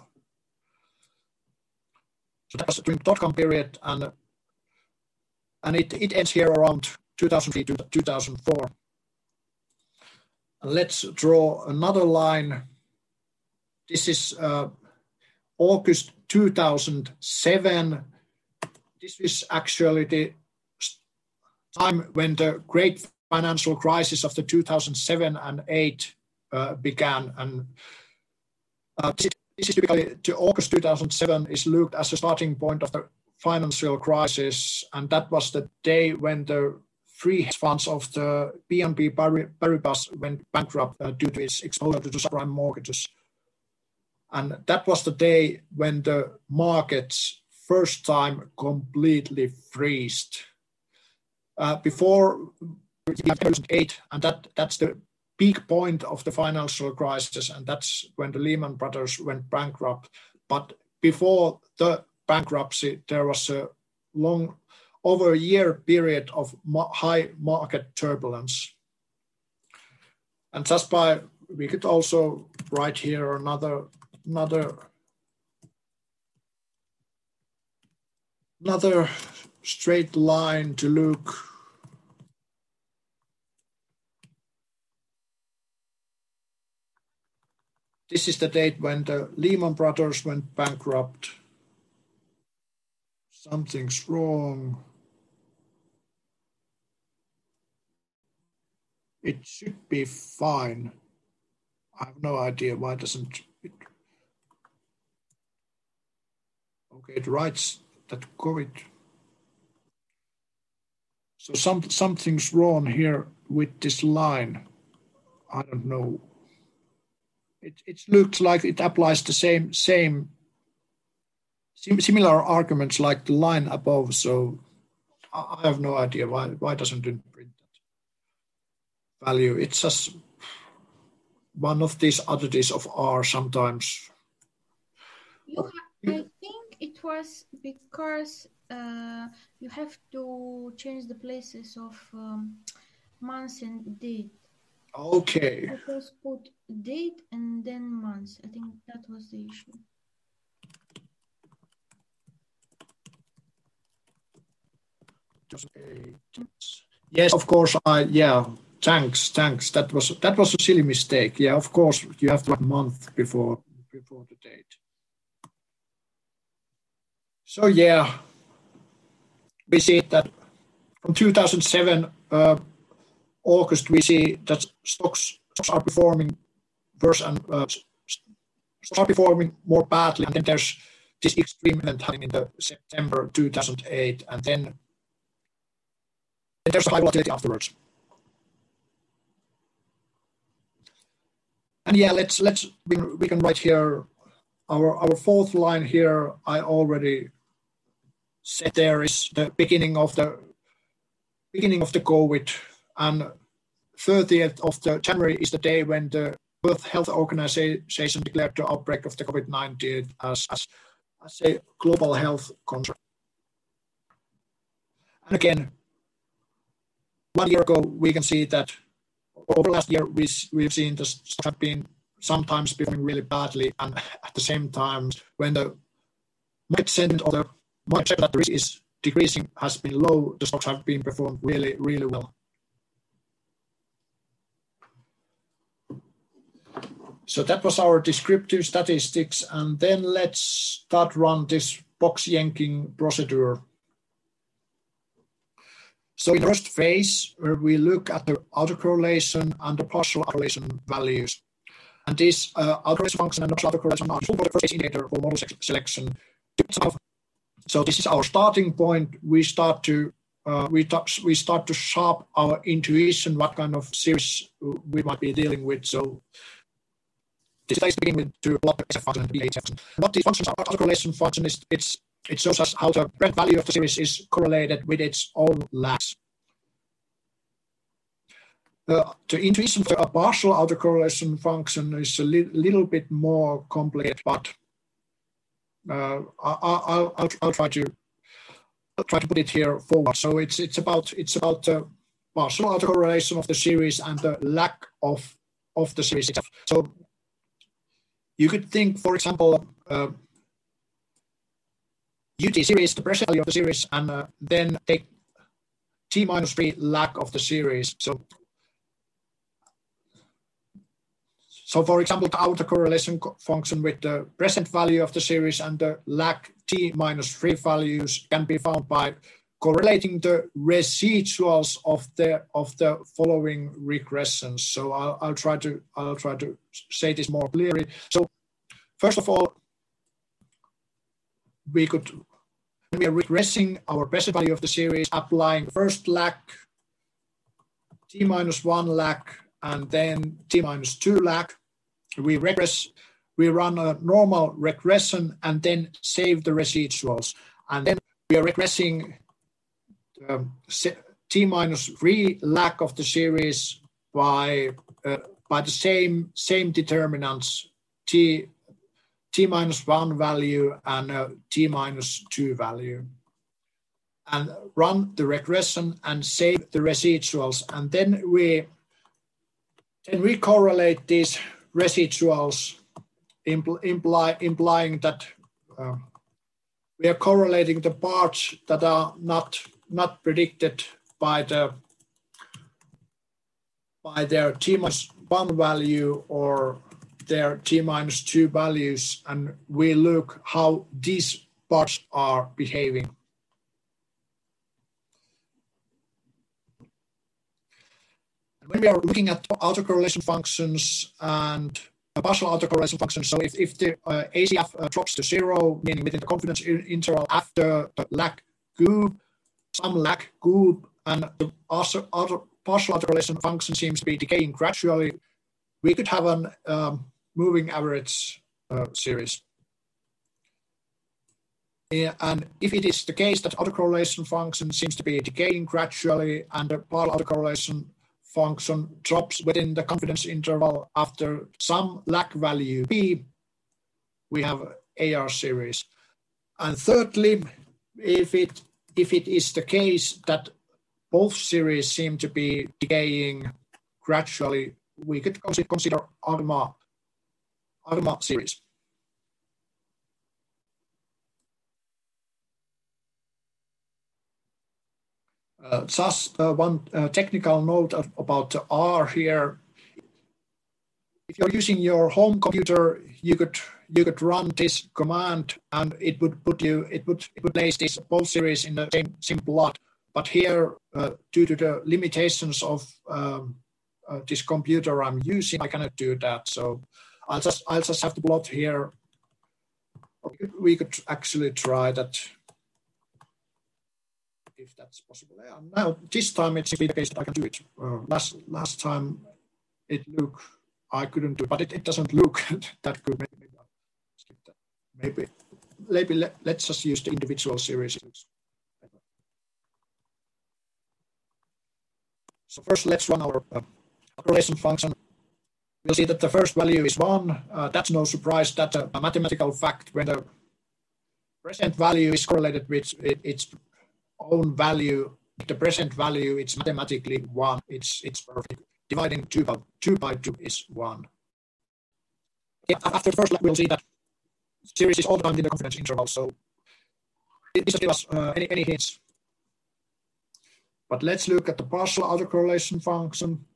So that was during the dot-com period, and and it, it ends here around two thousand three to two thousand four. And let's draw another line. This is uh, August two thousand seven. This is actually the time when the great financial crisis of the two thousand seven and eight uh, began. And uh, this, this is typically to August two thousand seven is looked as a starting point of the financial crisis. And that was the day when the three hedge funds of the B N P Paribas went bankrupt uh, due to its exposure to the subprime mortgages. And that was the day when the markets first time completely freezed. Uh, before two thousand eight, and that, that's the peak point of the financial crisis, and that's when the Lehman Brothers went bankrupt. But before the bankruptcy, there was a long, over a year period of ma- high market turbulence. And just by, we could also write here another, another, another straight line to look. This is the date when the Lehman Brothers went bankrupt. Something's wrong. It should be fine. I have no idea why doesn't it. Okay, it writes that COVID. So some, something's wrong here with this line. I don't know. It, it looks like it applies the same, same similar arguments like the line above. So I have no idea why, why doesn't it print that value. It's just one of these oddities of R sometimes. You ha- I think it was because uh, you have to change the places of um, months and date. Okay. I just put date and then months. I think that was the issue. Yes, of course. I yeah. Thanks, thanks. That was that was a silly mistake. Yeah, of course. You have to write month before before the date. So yeah, we see that from two thousand seven uh, August, we see that stocks stocks are performing worse and uh, stocks are performing more badly. And then there's this extreme event happening in the September two thousand eight, and then, then there's a high volatility afterwards. And yeah, let's let's we, we can write here our our fourth line here. I already said there is the beginning of the beginning of the COVID, and thirtieth of the January is the day when the World Health Organization declared the outbreak of the COVID nineteen as, as, as a global health concern. And again, one year ago, we can see that over last year, we, we've seen the stocks have been sometimes performing really badly, and at the same time, when the market sentiment or the market that the risk is decreasing has been low, the stocks have been performed really, really well. So that was our descriptive statistics, and then let's start run this box yanking procedure. So in the first phase, where we look at the autocorrelation and the partial autocorrelation values. And this uh, autocorrelation function and partial autocorrelation are the first indicator for model selection. So this is our starting point. We start to uh, we, talk, we start to sharp our intuition, what kind of series we might be dealing with. So this is beginning with to plot the S F function and the B H F function. What these functions are, autocorrelation function is it's it shows us how the present value of the series is correlated with its own lags. Uh, the intuition for a partial autocorrelation function is a li- little bit more complicated, but uh, I, I'll, I'll, I'll try to I'll try to put it here forward. So it's it's about it's about the partial autocorrelation of the series and the lack of of the series itself. So you could think, for example, uh, U T series, the present value of the series, and uh, then take t minus three lag of the series. So so for example, the autocorrelation function with the present value of the series and the lag t minus three values can be found by correlating the residuals of the of the following regressions. So I'll, I'll try to I'll try to say this more clearly. So first of all, we could, when we are regressing our present value of the series, applying first lag, t minus one lag, and then t minus two lag, we regress, we run a normal regression and then save the residuals. And then we are regressing um, t minus three lag of the series by uh, by the same same determinants, t t minus one value and uh, t minus two value, and run the regression and save the residuals. And then we then we correlate these residuals, impl imply, implying that uh, we are correlating the parts that are not not predicted by the by their t minus one value or their t minus two values, and we look how these parts are behaving. And when we are looking at autocorrelation functions and partial autocorrelation functions, so if, if the uh, A C F uh, drops to zero, meaning within the confidence interval after the lag group, some lag group, and the also, auto, partial autocorrelation function seems to be decaying gradually, we could have an um, moving average uh, series. Yeah, and if it is the case that autocorrelation function seems to be decaying gradually and the partial autocorrelation function drops within the confidence interval after some lag value p, we have A R series. And thirdly, if it if it is the case that both series seem to be decaying gradually, we could consider AGMA, AGMA series. Uh, just uh, one uh, technical note of, about the R here. If you're using your home computer, you could you could run this command, and it would put you it would it would place this both series in the same same plot. But here, uh, due to the limitations of um, uh, this computer I'm using, I cannot do that. So I'll just I'll just have to plot here. We could actually try that, if that's possible. Yeah, now this time it's the case that I can do it. Uh, last last time it looked, I couldn't do it, but it, it doesn't look that good. Maybe, maybe I'll skip that. Maybe maybe let, let's just use the individual series. So first, let's run our uh, correlation function. We'll see that the first value is one. Uh, that's no surprise. That's a, a mathematical fact. When the present value is correlated with it, its own value, the present value, it's mathematically one. It's it's perfect. Dividing two by two by two is one. Yeah, after first, we'll see that series is all the time in the confidence interval. So it doesn't give us uh, any any hints. But let's look at the partial autocorrelation function.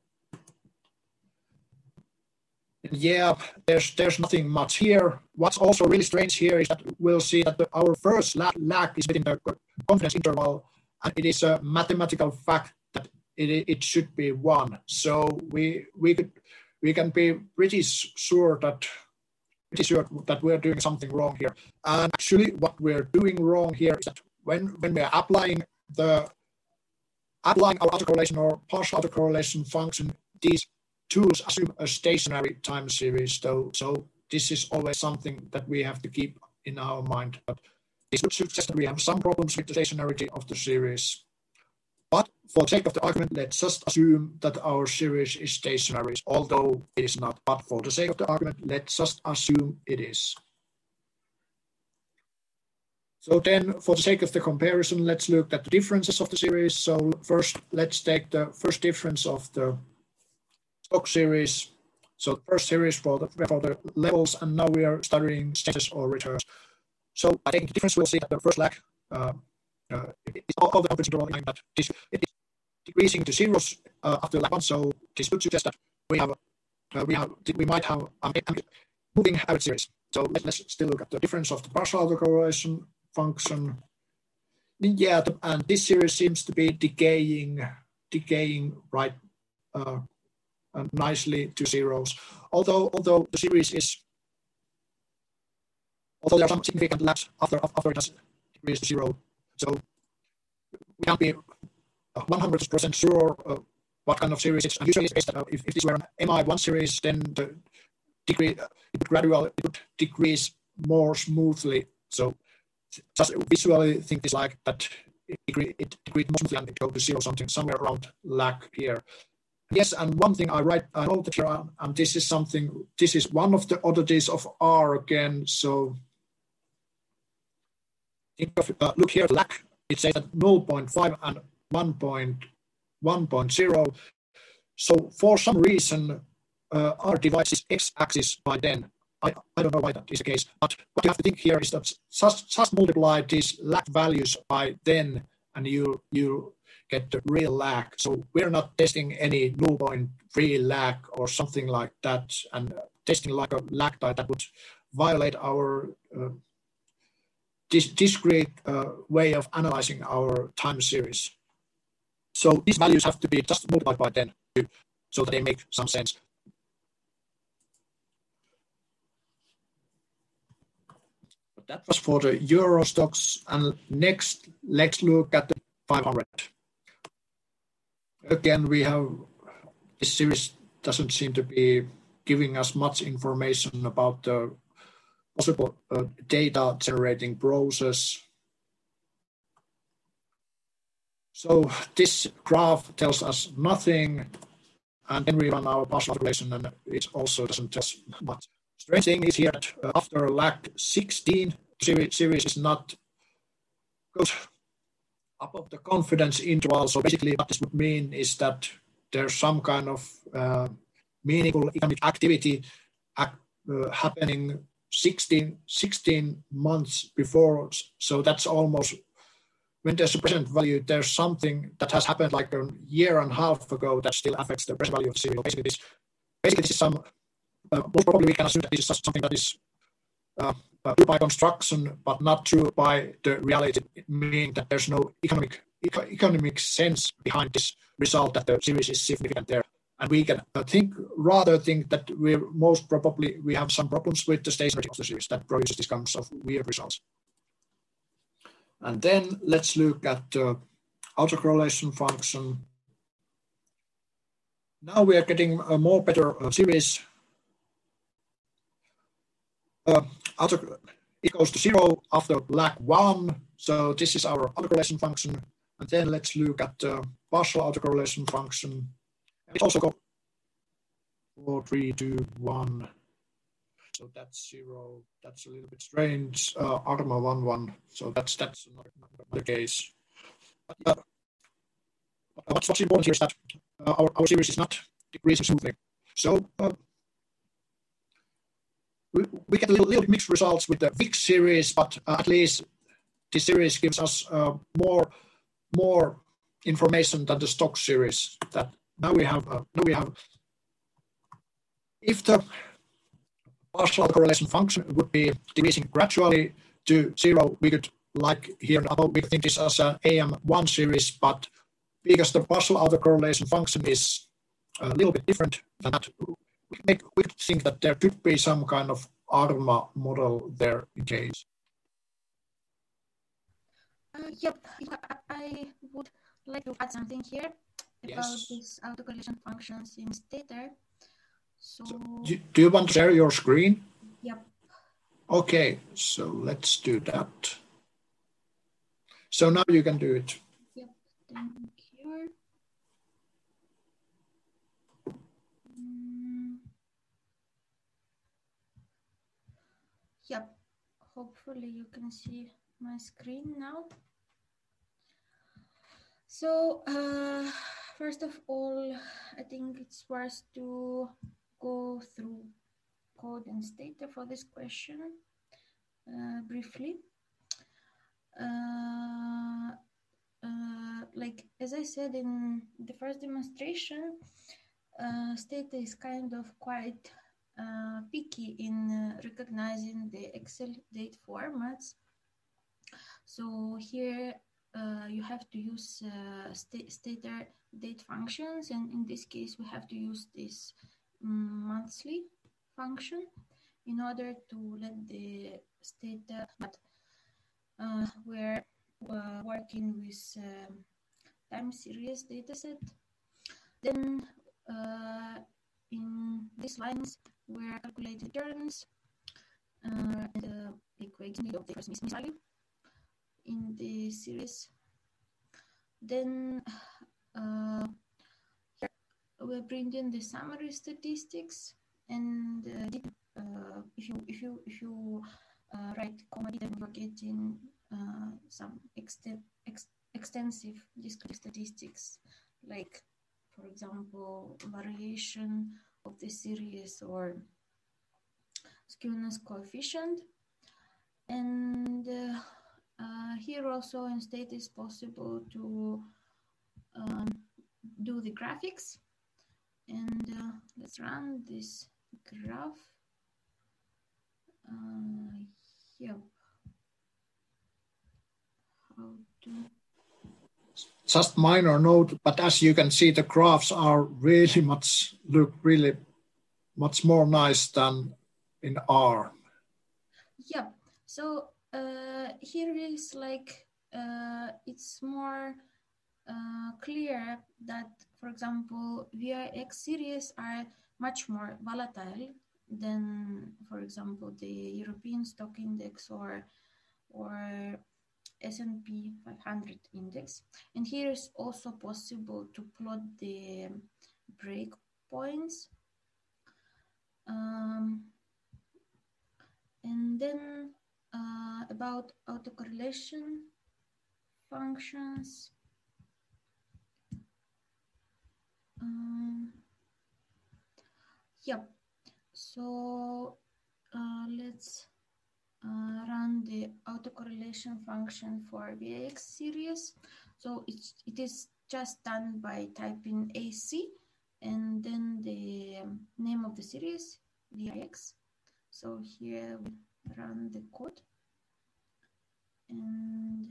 And yeah, there's there's nothing much here. What's also really strange here is that we'll see that the, our first lag, lag is within the confidence interval, and it is a mathematical fact that it it should be one. So we we could we can be pretty sure that pretty sure that we're doing something wrong here. And actually, what we're doing wrong here is that when when we're applying the applying our autocorrelation or partial autocorrelation function, these tools assume a stationary time series, though. So this is always something that we have to keep in our mind. But this would suggest that we have some problems with the stationarity of the series. But for the sake of the argument, let's just assume that our series is stationary, although it is not. But for the sake of the argument, let's just assume it is. So then, for the sake of the comparison, let's look at the differences of the series. So first, let's take the first difference of the stock series. So the first series for the, for the levels, and now we are studying changes or returns. So by taking the difference, we'll see that the first lag, uh, uh, it, all, all the confidence interval that this, it is decreasing to zeros uh, after lag one. So this would suggest that we have uh, we have we might have a moving average series. So let's still look at the difference of the partial autocorrelation function. Yeah, the, and this series seems to be decaying, decaying right uh, uh, nicely to zeros. Although, although the series is, although there are some significant lags after after it has decreased to zero, so we can't be one hundred percent sure uh, what kind of series it's. And usually, it's based on, if, if this were an M I one series, then the degree uh, it would gradually it would decrease more smoothly. So just visually think this like that it decreased it decreased more smoothly and it go to zero something somewhere around lag here. Yes, and one thing I write I noted here, and um, this is something. This is one of the oddities of R again. So think of, uh, look here, lag. It says that zero point five and one point one. So for some reason, uh, R divides its x-axis by ten. I, I don't know why that is the case, but what you have to think here is that just, just multiply these lag values by ten, and you you get the real lag. So we're not testing any zero point three lag or something like that, and testing like a lag type that would violate our uh, dis discrete uh, way of analyzing our time series. So these values have to be just multiplied by ten so that they make some sense. But that was for the Euro stocks, and next let's look at the five hundred. Again, we have this series doesn't seem to be giving us much information about the possible uh, data generating process. So this graph tells us nothing, and then we run our partial autocorrelation, and it also doesn't tell us much. Strange thing is here that uh, after lag sixteen, series, series is not good above the confidence interval. So basically what this would mean is that there's some kind of uh, meaningful economic activity uh, happening sixteen, sixteen months before. So that's almost, when there's a present value, there's something that has happened like a year and a half ago that still affects the present value of the series. Basically, this, basically this is some, uh, most probably we can assume that this is just something that is uh, uh, true by construction, but not true by the reality, meaning that there's no economic eco economic sense behind this result that the series is significant there. And we can uh, think, rather think that we most probably we have some problems with the stationarity of the series that produces these kinds of weird results. And then let's look at the autocorrelation function. Now we are getting a more better uh, series. Uh, auto, it goes to zero after lag one. So this is our autocorrelation function. And then let's look at the partial autocorrelation function. It also goes four, three, two, one. So that's zero. That's a little bit strange. Uh, Arma one, one. So that's that's another, another case. But, uh, what's, what's important here is that uh, our, our series is not decreasing smoothly. So uh, we, we get a little, little mixed results with the V I X series, but uh, at least this series gives us uh, more more information than the stock series. That now we have uh, now we have if the partial autocorrelation function would be decreasing gradually to zero, we could, like here above, we could think this as an A M one series, but because the partial autocorrelation function is a little bit different than that, we could, make, we could think that there could be some kind of ARMA model there in case. Uh, yep, I would like to add something here about Yes. this autocorrelation functions in Stater. So, so do, do you want to share your screen? Yep. Okay, so let's do that. So now you can do it. Yep, thank you. Mm. Yep, hopefully you can see my screen now. So, uh, first of all, I think it's worth to go through code and Stater for this question uh, briefly. Uh, uh, like, as I said in the first demonstration, uh, Stata is kind of quite uh, picky in uh, recognizing the Excel date formats. So here uh, you have to use uh, st Stata date functions, and in this case we have to use this um, monthly function in order to let the Stata that uh, we're uh, working with um, time series dataset. Then uh, in these lines we're calculating returns uh, and uh, equating of the first missing value in the series. Then uh, here we're printing the summary statistics, and uh, uh, if you if you if you uh, write comma then you're getting uh, some exten ex extensive discrete statistics, like for example variation of the series or skewness coefficient. And uh, uh, here also in Stata is possible to um, do the graphics, and uh, let's run this graph. Uh, yep. How to Just minor note, but as you can see, the graphs are really much look really much more nice than in R. Yeah, so uh, here is like uh, it's more uh, clear that, for example, V I X series are much more volatile than, for example, the European Stock Index or or S and P five hundred index. And here is also possible to plot the breakpoints. Um, and then uh, about autocorrelation functions. Um, yep. So uh, let's uh, run the autocorrelation function for V I X series. So it's, it is just done by typing A C and then the name of the series, V I X. So here we run the code, and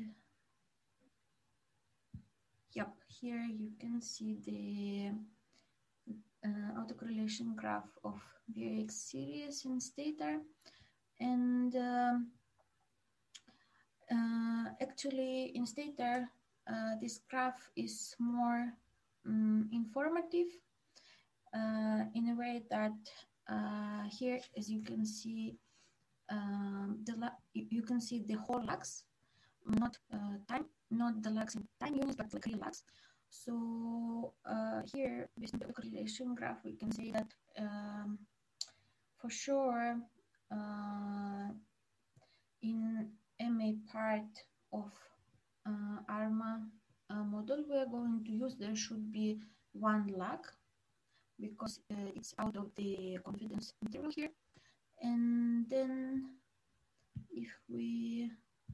yep, here you can see the uh, autocorrelation graph of V I X series in Stata. And um, uh, actually in Stata, uh, this graph is more um, informative uh, in a way that uh, here, as you can see, um, the you can see the whole lags, not uh, time, not the lags in time units, but like real lags. So uh, here, based on the correlation graph, we can say that um, for sure uh, in M A part of uh, ARMA uh, model we are going to use, there should be one lag because uh, it's out of the confidence interval here. And then if we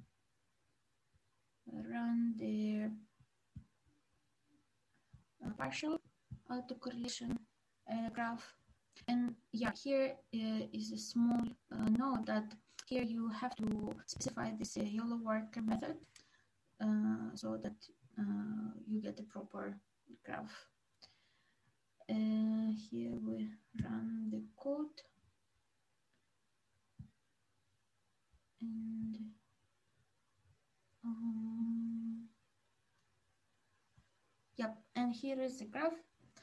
run the uh, partial autocorrelation uh, graph, and yeah, here uh, is a small uh, note that here you have to specify this uh, YOLO worker method uh, so that uh, you get a proper graph. Uh, here we run the code, and um, yep, and here is the graph.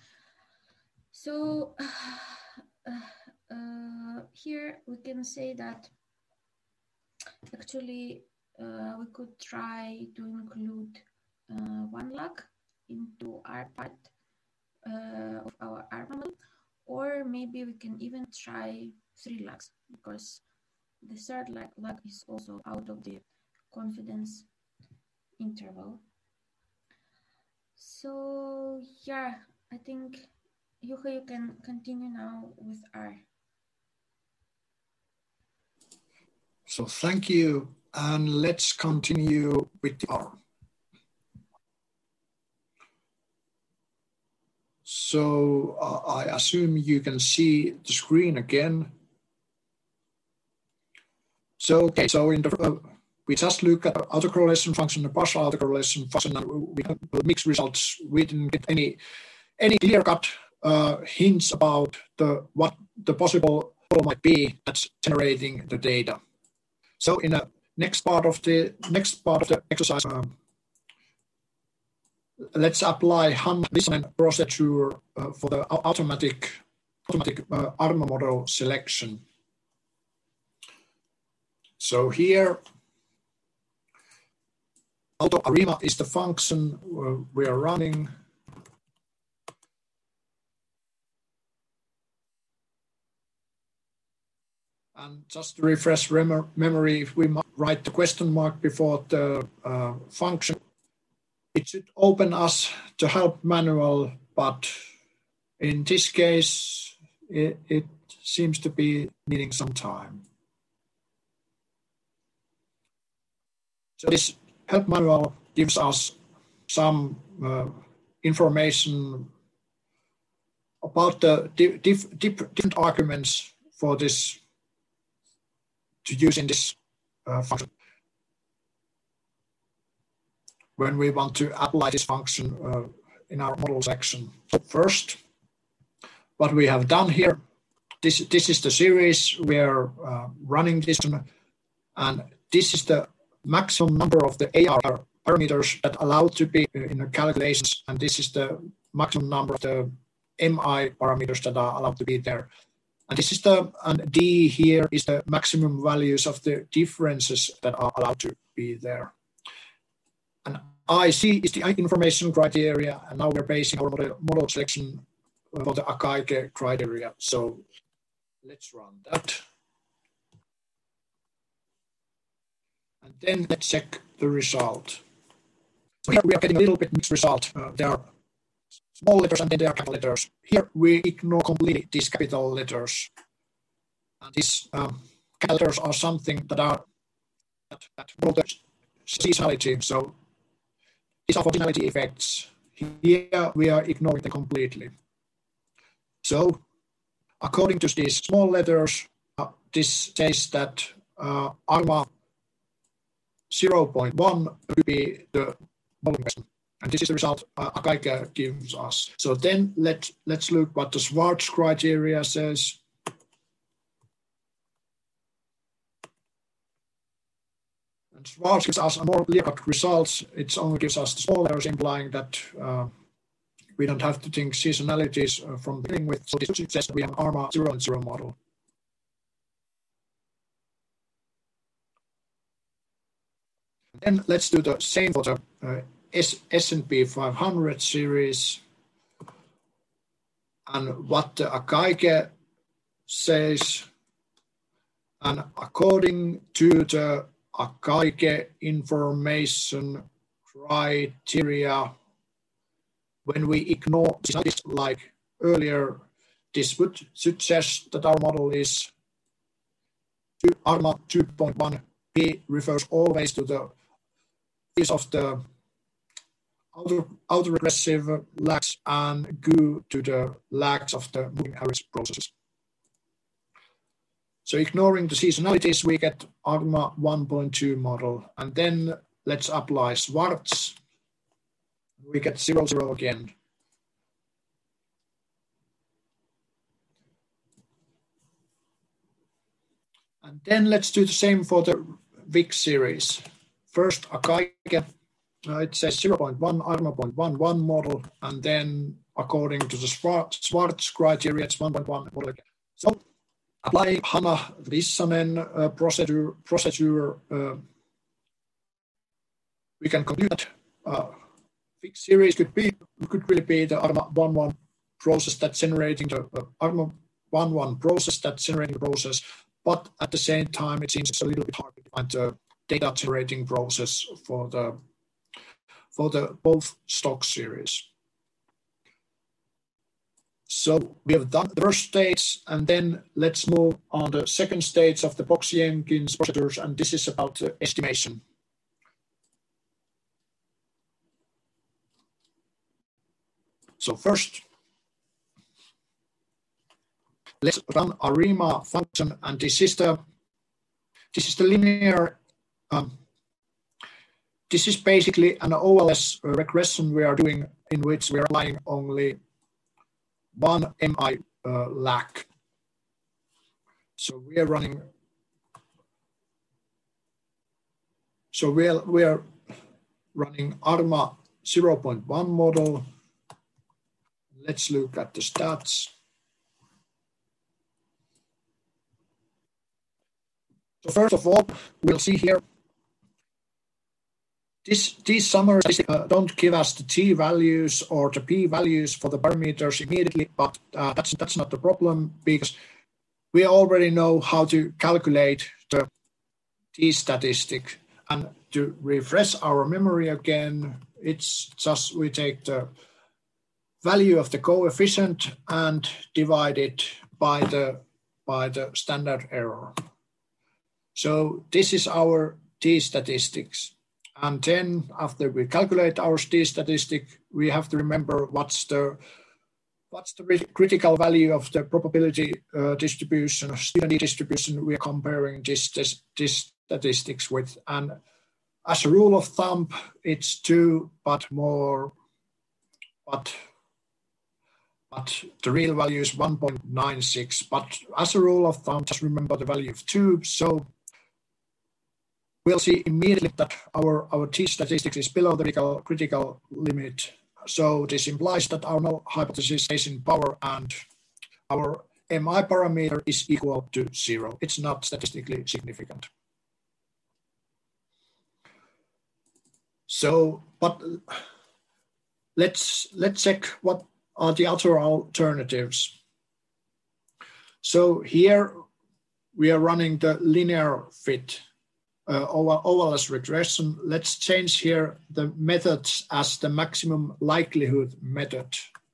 So uh, uh, here we can say that actually uh, we could try to include uh, one lag into our part uh, of our ARMA model, or maybe we can even try three lags because the third lag, lag is also out of the confidence interval. So yeah, I think Juha, you can continue now with R. So thank you, and let's continue with R. So uh, I assume you can see the screen again. So, okay, so in the, uh, we just look at the autocorrelation function, the partial autocorrelation function, and we have mixed results. We didn't get any any clear-cut uh, hints about the what the possible model might be that's generating the data. So in the next part of the next part of the exercise, um, let's apply Hanna-Vissanen procedure uh, for the automatic automatic uh, ARMA model selection. So here, AutoArima is the function uh, we are running. And just to refresh rem memory, if we write the question mark before the uh, function, it should open us the help manual, but in this case, it, it seems to be needing some time. So this help manual gives us some uh, information about the diff diff different arguments for this to use in this uh, function when we want to apply this function uh, in our model section. So first, what we have done here, this, this is the series we are uh, running this, and this is the maximum number of the A R parameters that allow to be in the calculations, and this is the maximum number of the M I parameters that are allowed to be there. And this is the, and D here is the maximum values of the differences that are allowed to be there. And I C is the information criteria, and now we're basing our model, model selection for the Akaike criteria. So let's run that. And then let's check the result. So here we are getting a little bit mixed result. Uh, there are small letters and then there are capital letters. Here we ignore completely these capital letters. And these um, capital letters are something that are that, that model the seasonality. So these are for seasonality effects. Here we are ignoring them completely. So according to these small letters, uh, this says that uh, ARMA zero point one would be the volume question. And this is the result uh, Akaike gives us. So then let, let's look what the Schwarz criteria says. And Schwarz gives us a more clear-cut results. It only gives us the small errors, implying that uh, we don't have to think seasonalities uh, from beginning with. So this suggests that we have an ARMA zero point zero model. Then let's do the same for the uh, S and P five hundred series, and what the Akaike says. And according to the Akaike information criteria, when we ignore this, like earlier, this would suggest that our model is ARMA two point one. P refers always to the is of the auto, autoregressive lags, and G U to the lags of the moving average processes. So ignoring the seasonalities, we get ARMA one point two model, and then let's apply Schwarz. We get zero, zero again. And then let's do the same for the Vic series. First, Akaike, uh, it says zero point one, ARMA zero point one one model, and then according to the Schwarz criteria, it's one point one model again. So, applying Hanna-Vissanen uh, procedure, procedure uh, we can conclude that uh, Vic series could be could really be the ARMA one one process that's generating the uh, ARMA one one process that's generating the process, but at the same time, it seems it's a little bit hard to find the data generating process for the for the both stock series. So we have done the first stage, and then let's move on the second stage of the Box-Jenkins procedures, and this is about the estimation. So first, let's run ARIMA function, and this is the this is the linear. Um, this is basically an O L S regression we are doing, in which we are applying only one M I uh, lag. So we are running. So we are we are running ARMA zero point one model. Let's look at the stats. So first of all, we'll see here, this, these summaries uh, don't give us the t values or the p values for the parameters immediately, but uh, that's, that's not the problem, because we already know how to calculate the t statistic. And to refresh our memory again, it's just we take the value of the coefficient and divide it by the, by the standard error. So this is our t-statistics. And then after we calculate our t-statistic, we have to remember what's the, what's the critical value of the probability uh, distribution, student distribution we are comparing this, this, this statistics with. And as a rule of thumb, it's two, but more, but, but the real value is one point nine six. But as a rule of thumb, just remember the value of two. So we'll see immediately that our, our t-statistics is below the critical, critical limit. So this implies that our null hypothesis is in power and our M I parameter is equal to zero. It's not statistically significant. So, but let's, let's check what are the other alternatives. So here we are running the linear fit Uh, O L S regression. Let's change here the methods as the maximum likelihood method.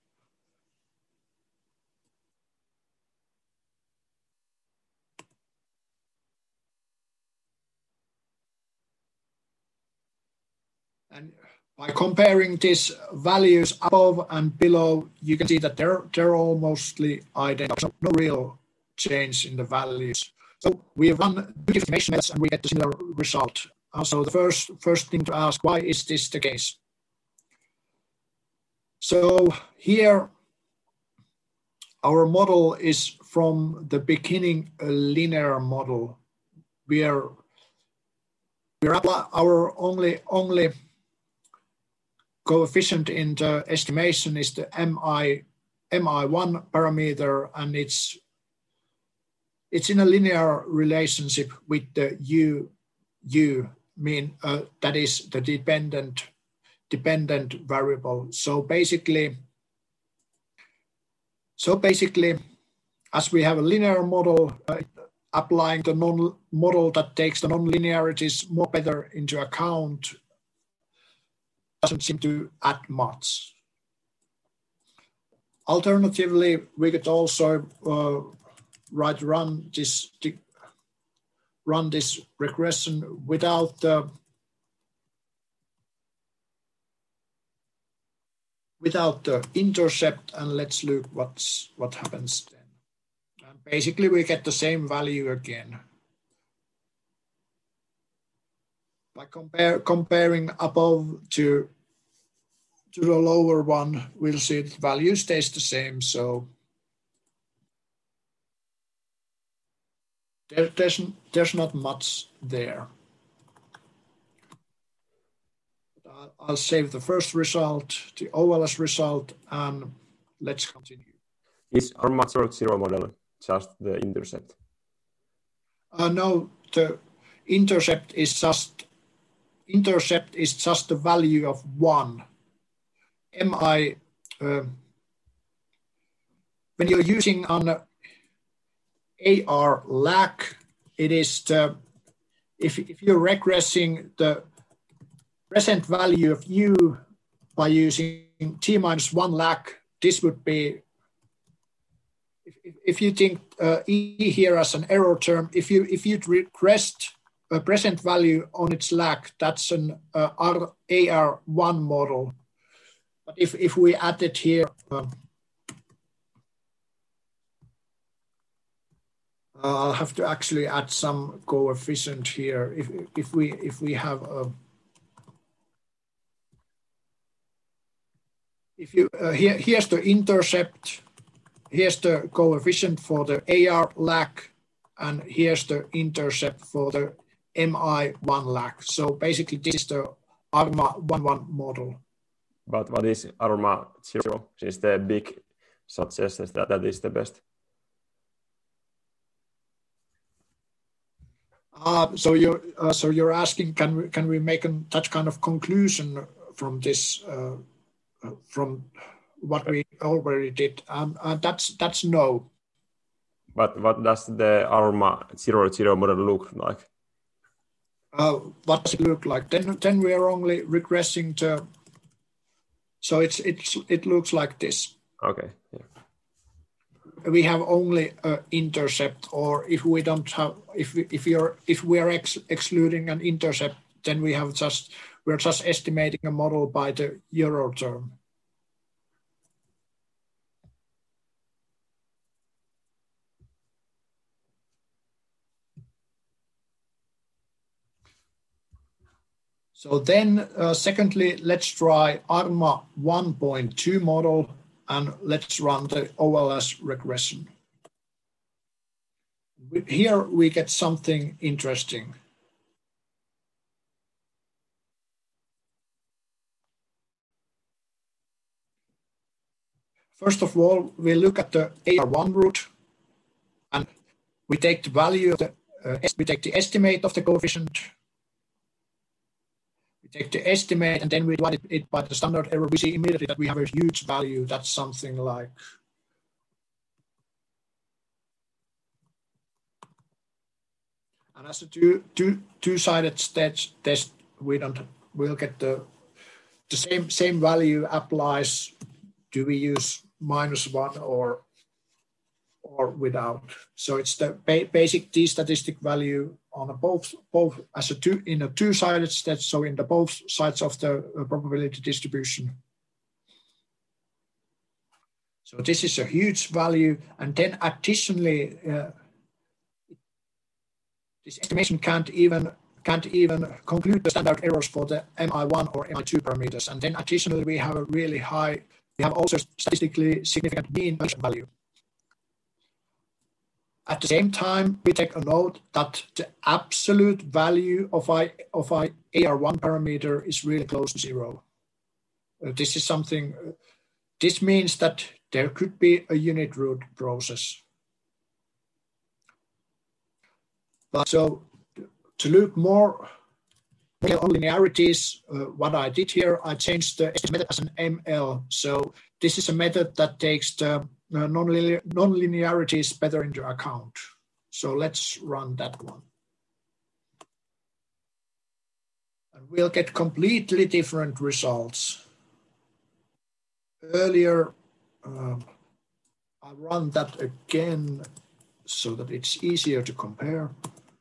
And by comparing these values above and below, you can see that they're, they're almost identical. No real change in the values. So we run two different estimation methods and we get a similar result. Uh, so the first, first thing to ask, why is this the case? So here, our model is from the beginning a linear model. We are, we are apply, our only, only coefficient in the estimation is the M I, M I one parameter, and it's It's in a linear relationship with the U, U mean uh, that is the dependent, dependent variable. So basically, so basically, as we have a linear model, uh, applying the non model that takes the non-linearities more better into account doesn't seem to add much. Alternatively, we could also uh, Right, run this run this regression without the without the intercept, and let's look what's what happens then. And basically, we get the same value again. By compare comparing above to to the lower one, we'll see the value stays the same. So There, there's, there's not much there. I'll, I'll save the first result, the O L S result, and let's continue. Is ARMA zero zero model just the intercept? Uh, no, the intercept is just intercept is just the value of one. M I uh, when you're using an A R lag, it is the, if, if you're regressing the present value of U by using T minus one lag, this would be, if, if you think uh, E here as an error term, if you if you'd regressed a present value on its lag, that's an uh, A R one model. But if, if we add it here, uh, Uh, I'll have to actually add some coefficient here. If if we if we have a if you uh, here here's the intercept, here's the coefficient for the A R lag, and here's the intercept for the M I one lag. So basically, this is the ARMA one one model. But what is ARMA zero? Since the big suggests that that is the best. Uh, so you're uh, so you're asking, can we can we make an, that kind of conclusion from this uh, from what we already did? Um, uh, that's that's no. But what does the ARMA zero zero model look like? Uh, what does it look like? Then then we are only regressing to. So it's it's it looks like this. Okay. Yeah. We have only an intercept, or if we don't have, if we, if you're if we are ex, excluding an intercept, then we have just we're just estimating a model by the Euro term. So then, uh, secondly, let's try ARMA one point two model. And let's run the O L S regression. Here we get something interesting. First of all, we look at the A R one root, and we take the value of the, uh, we take the estimate of the coefficient. We take the estimate and then we divide it by the standard error. We see immediately that we have a huge value. That's something like and as a two two two-sided test, we don't we'll get the the same same value applies. Do we use minus one or or without? So it's the ba basic t-statistic value on a both both as a two in a two-sided test. So in the both sides of the uh, probability distribution. So this is a huge value, and then additionally, uh, this estimation can't even can't even conclude the standard errors for the M I one or M I two parameters, and then additionally we have a really high. We have also statistically significant mean value. At the same time, we take a note that the absolute value of I of I A R one parameter is really close to zero. Uh, this is something. Uh, this means that there could be a unit root process. But so to look more on linearities, uh, what I did here, I changed the estimate as an M L. So this is a method that takes the Uh, non-linear, non-linearities better into account. So let's run that one. And we'll get completely different results. Earlier, um, I run that again so that it's easier to compare.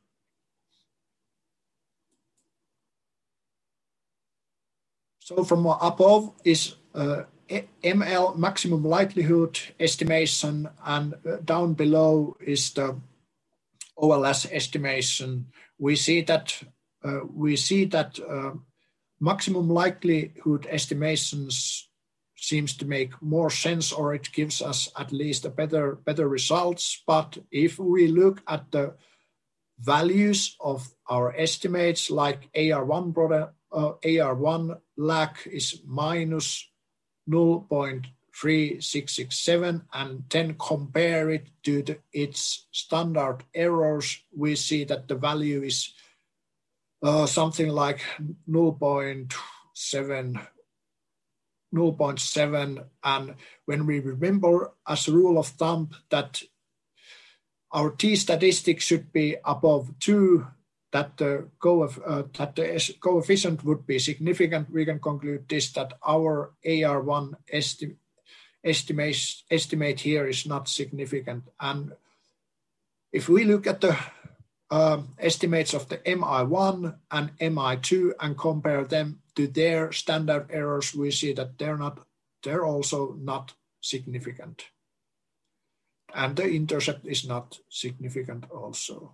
So from above is uh, M L maximum likelihood estimation, and down below is the O L S estimation. We see that uh, we see that uh, maximum likelihood estimations seems to make more sense, or it gives us at least a better better results. But if we look at the values of our estimates, like A R one product, uh, A R one lag is minus zero point three six six seven, and then compare it to the, its standard errors, we see that the value is uh, something like zero point seven, zero point seven. And when we remember as a rule of thumb that our t-statistic should be above two, that the, coef uh, that the coefficient would be significant, we can conclude this, that our A R one esti estimate, estimate here is not significant. And if we look at the uh, estimates of the M I one and M I two and compare them to their standard errors, we see that they're not, they're also not significant. and the intercept is not significant also.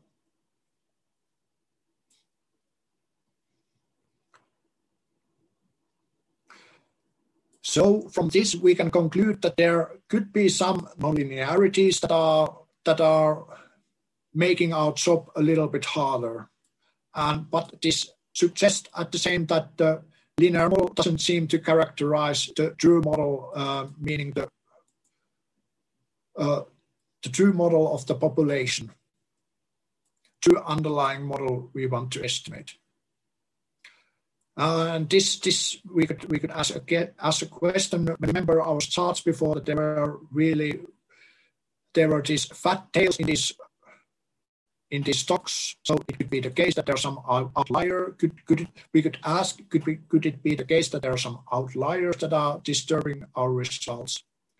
So from this, we can conclude that there could be some nonlinearities that are that are making our job a little bit harder. And but this suggests at the same that the linear model doesn't seem to characterize the true model, uh, meaning the uh, the true model of the population, true underlying model we want to estimate. Uh, and this, this we could we could ask a, ask a question. Remember our charts before that there were really there were these fat tails in these in these stocks. So it could be the case that there are some outlier. Could could it, we could ask could we could it be the case that there are some outliers that are disturbing our results?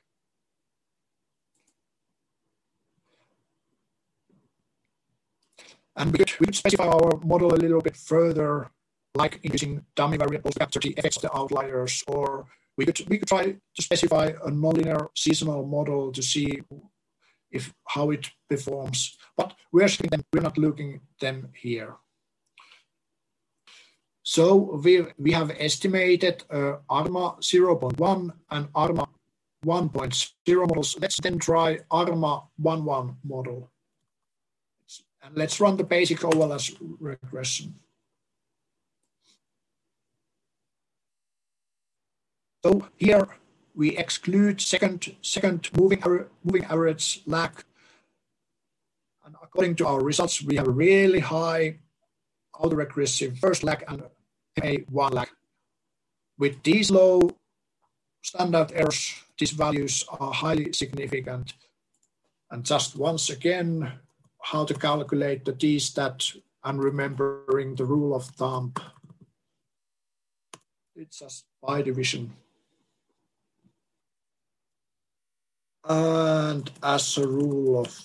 And we could, we could specify our model a little bit further, like using dummy variables to capture the effects of the outliers, or we could we could try to specify a nonlinear seasonal model to see if how it performs. But we're them, we're not looking them here. So we we have estimated uh, ARMA zero point one and ARMA one point zero models. Let's then try ARMA one point one model. And let's run the basic O L S regression. So here we exclude second, second moving, moving average lag. And according to our results, we have a really high autoregressive first lag and M A one lag. With these low standard errors, these values are highly significant. And just once again, how to calculate the t-stat and remembering the rule of thumb. It's just by division. And as a rule of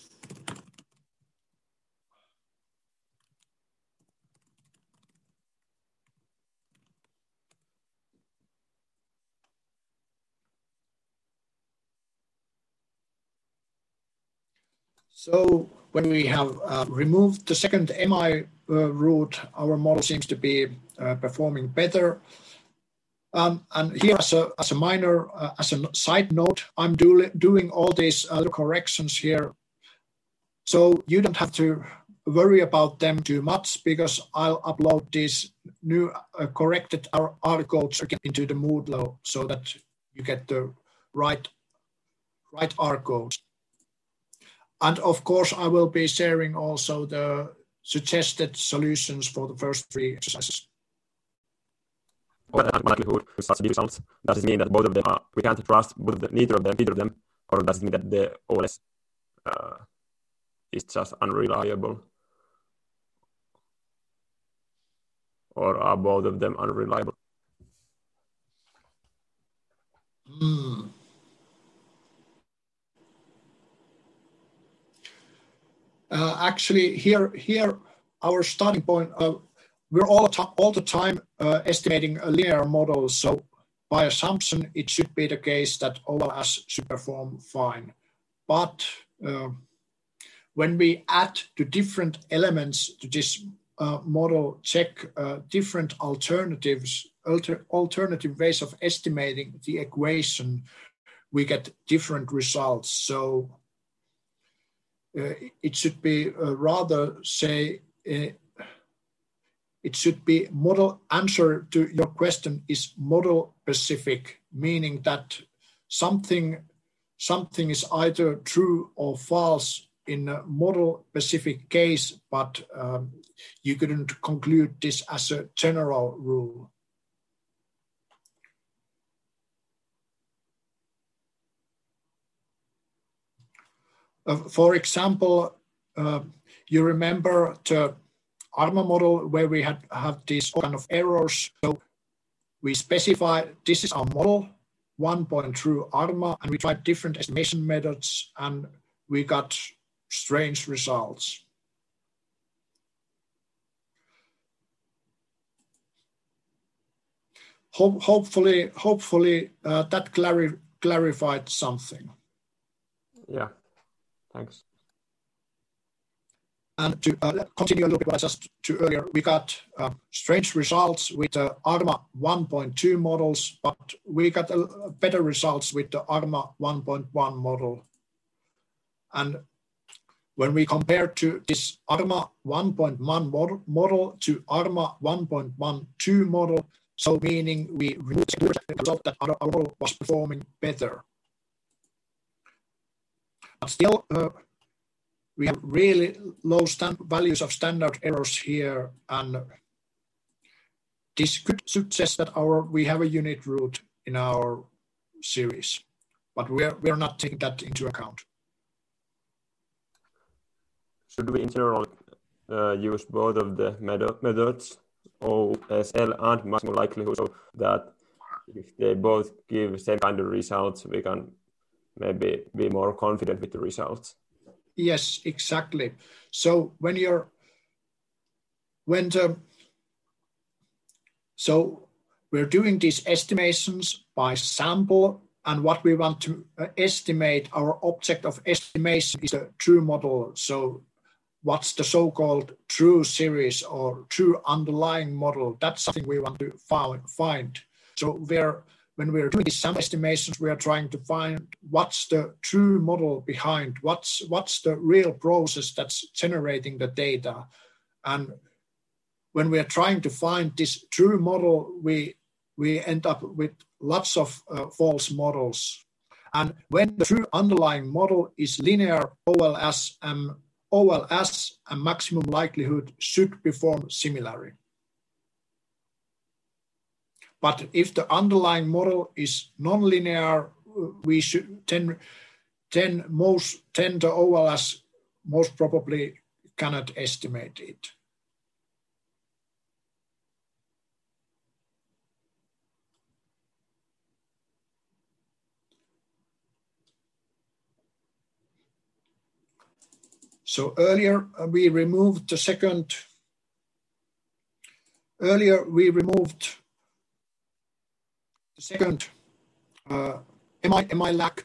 So when we have uh, removed the second M I uh, root, our model seems to be uh, performing better. Um, and here, as a as a minor, uh, as a side note, I'm do, doing all these other corrections here, so you don't have to worry about them too much because I'll upload these new uh, corrected R codes again into the Moodle so that you get the right right R codes. And of course, I will be sharing also the suggested solutions for the first three exercises. What likelihood such results? Does it mean that both of them are, we can't trust both of the, neither of them, either of them, or does it mean that the O L S uh, is just unreliable? Or are both of them unreliable? Hmm. Uh, actually, here, here, our starting point, uh, we're all, all the time uh, estimating a linear model. So by assumption, it should be the case that O L S should perform fine. But uh, when we add the different elements to this uh, model, check uh, different alternatives, alter, alternative ways of estimating the equation, we get different results. So Uh, it should be uh, rather say uh, it should be model answer to your question is model specific, meaning that something something is either true or false in a model specific case, but um, you couldn't conclude this as a general rule. Uh, for example, uh, you remember the ARMA model where we had have these kind of errors. So we specify this is our model, one point through ARMA, and we tried different estimation methods, and we got strange results. Ho hopefully, hopefully uh, that clari clarified something. Yeah. Thanks. And to uh, continue a little bit what I just to earlier, we got uh, strange results with the ARMA one point two models, but we got uh, better results with the ARMA one point one model. And when we compare to this ARMA one point one model, model to ARMA one point twelve model, so meaning we removed the result that our, our model was performing better. But still, uh, we have really low values of standard errors here, and this could suggest that our we have a unit root in our series, but we are we are not taking that into account. Should we in general uh, use both of the method, methods, O S L and maximum likelihood, so that if they both give same kind of results, we can maybe be more confident with the results? Yes, exactly. So when you're when the so we're doing these estimations by sample, and what we want to estimate, our object of estimation is a true model. So what's the so-called true series or true underlying model? That's something we want to find. So we're when we're doing these sample estimations, we are trying to find what's the true model behind, what's what's the real process that's generating the data. And when we are trying to find this true model, we we end up with lots of uh, false models. And when the true underlying model is linear, O L S, um, O L S and maximum likelihood should perform similarly. But if the underlying model is nonlinear, we should then, then most then the O L S most probably cannot estimate it. So earlier uh, we removed the second. Earlier we removed the second uh, M I M I lag.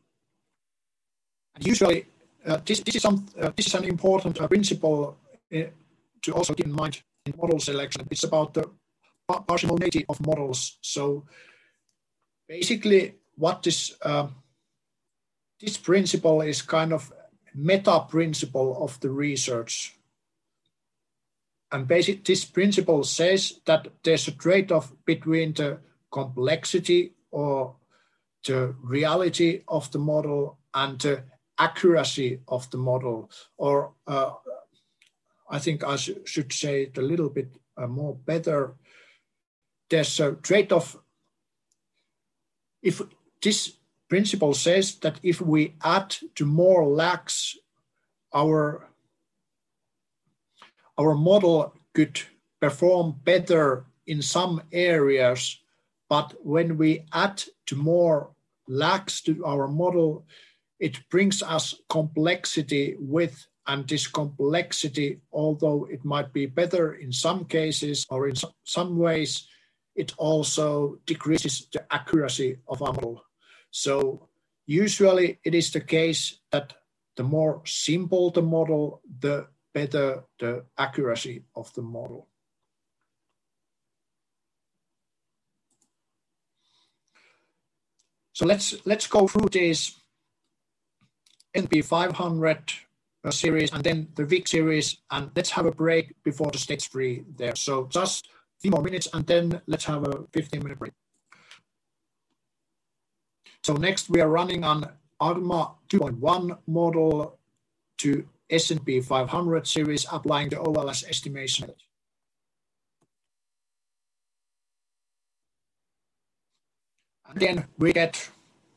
And usually uh, this this is some uh, this is an important uh, principle uh, to also keep in mind in model selection. It's about the parsimony of models. So basically, what this uh, this principle is kind of meta principle of the research. And basically, this principle says that there's a trade-off between the complexity or the reality of the model and the accuracy of the model. Or uh, I think I sh should say it a little bit uh, more better. There's a trade-off. If this principle says that if we add to more lags, our, our model could perform better in some areas, but when we add to more lags to our model, it brings us complexity with, and this complexity, although it might be better in some cases or in some ways, it also decreases the accuracy of our model. So usually it is the case that the more simple the model, the better the accuracy of the model. So let's let's go through this N P five hundred uh, series and then the V I C series, and let's have a break before the stage three there. So just a few more minutes and then let's have a fifteen minute break. So next we are running on ARMA two point one model to S and P five hundred series, applying the O L S estimation. And then we get,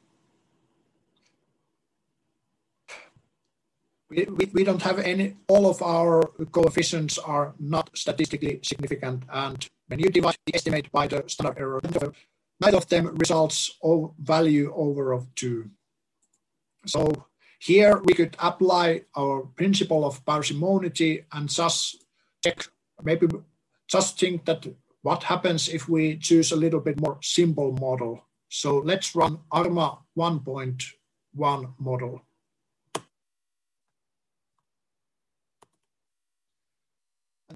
we, we, we don't have any, all of our coefficients are not statistically significant. And when you divide the estimate by the standard error, neither of them results of value over of two. So here we could apply our principle of parsimony and just check, maybe just think that what happens if we choose a little bit more simple model. So let's run ARMA one point one model.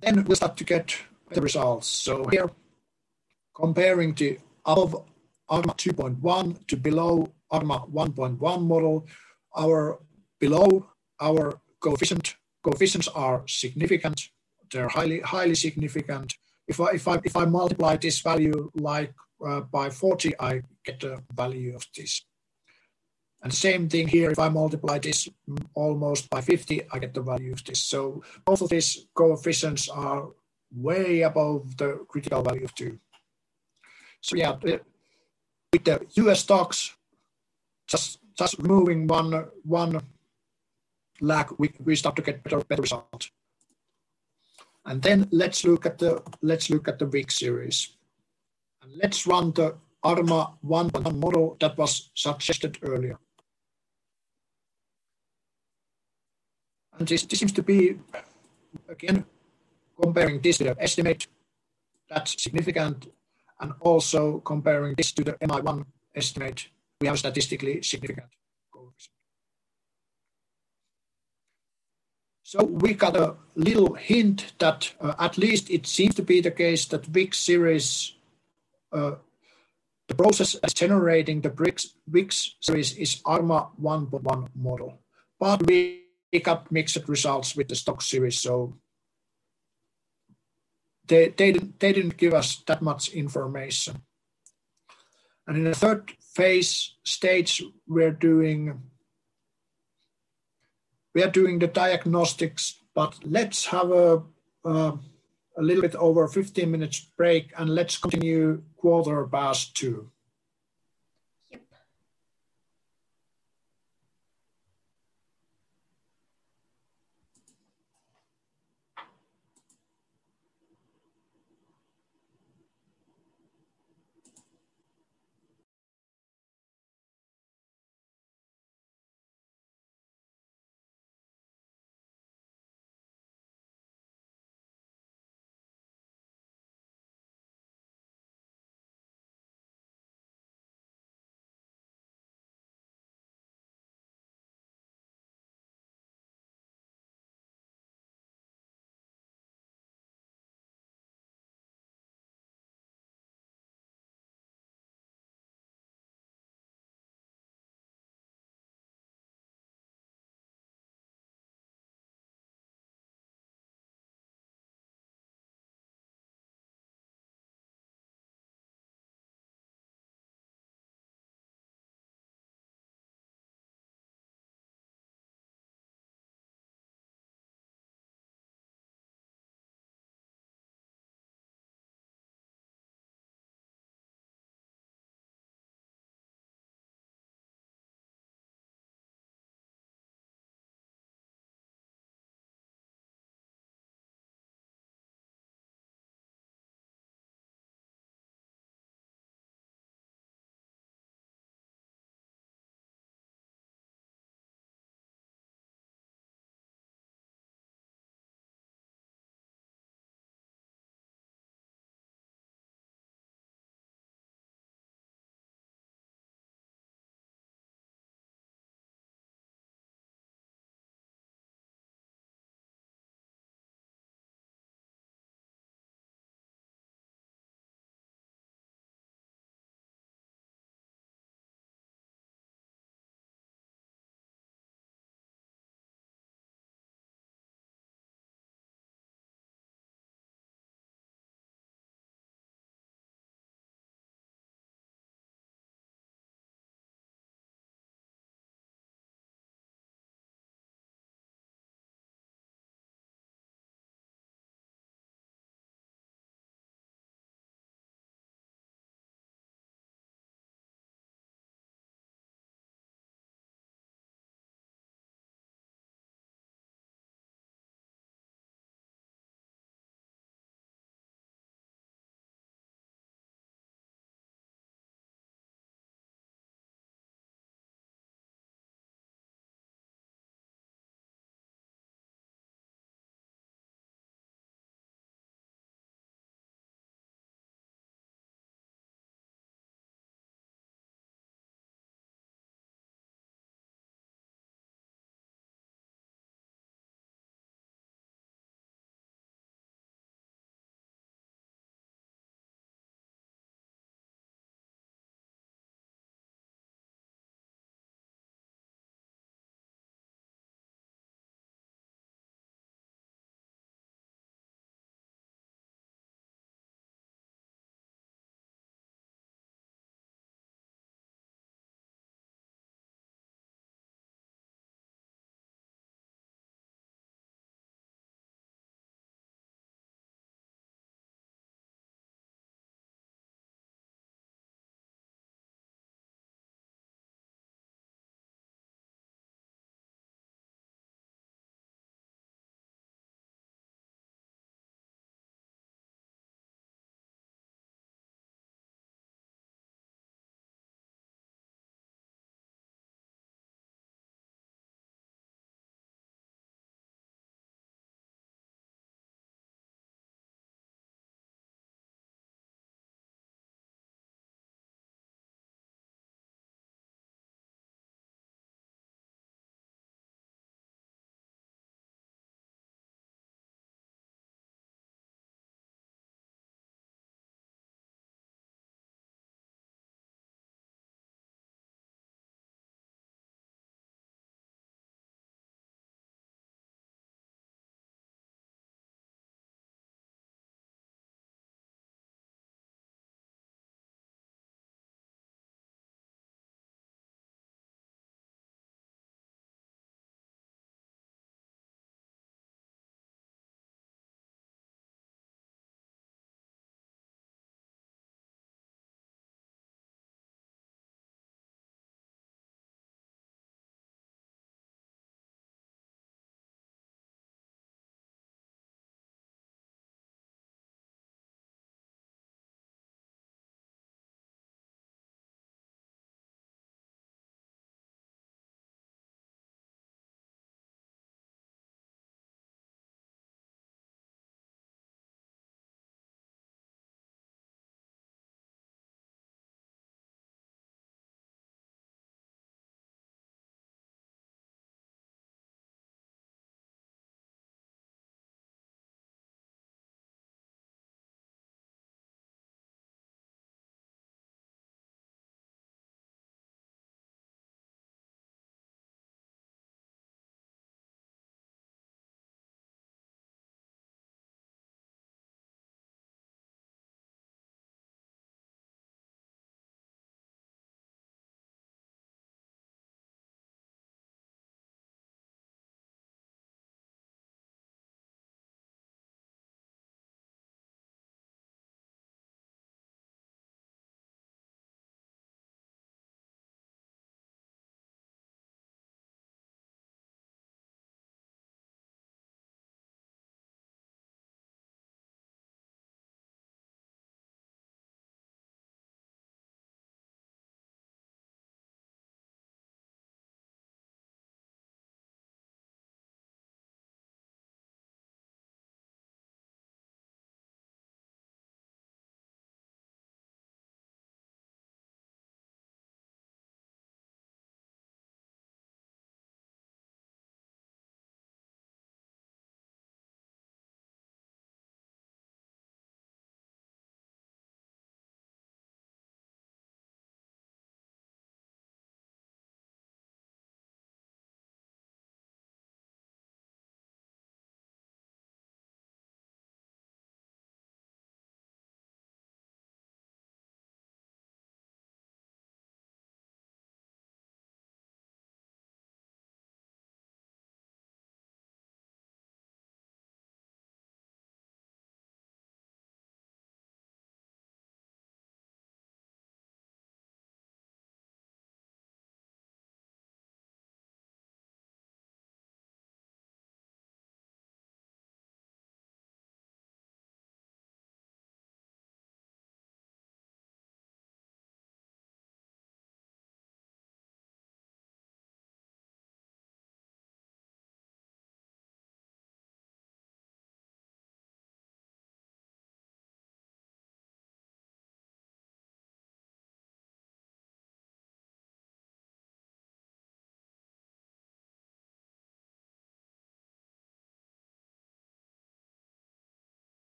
Then we'll start to get the results. So here, comparing the above ARMA two point one to below ARMA one point one model, our below our coefficient coefficients are significant. They're highly highly significant. If I if I if I multiply this value like uh, by forty, I get the value of this. And same thing here, if I multiply this almost by fifty, I get the value of this. So both of these coefficients are way above the critical value of two. So yeah, with the U S stocks, just just removing one one lag, we, we start to get better better result. And then let's look at the let's look at the W I X series. And let's run the ARMA one point one model that was suggested earlier. And this, this seems to be, again, comparing this to the estimate, that's significant, and also comparing this to the M I one estimate, we have statistically significant coefficient. So we got a little hint that uh, at least it seems to be the case that W I X series, uh, the process that's generating the W I X series is ARMA one point one model, but we We got mixed results with the stock series, so they, they, they didn't give us that much information. And in the third phase stage, we're doing, we are doing the diagnostics, but let's have a, uh, a little bit over fifteen minutes break, and let's continue quarter past two.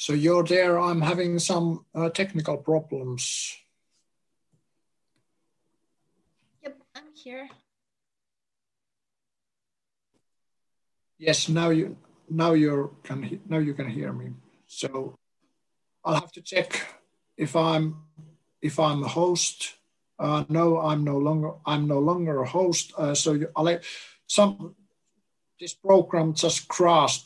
So you're there. I'm having some uh, technical problems. Yep, I'm here. Yes, now you now you can now you can hear me. So I'll have to check if I'm if I'm a host. Uh, no, I'm no longer I'm no longer a host. Uh, so you, I'll let some this program just crashed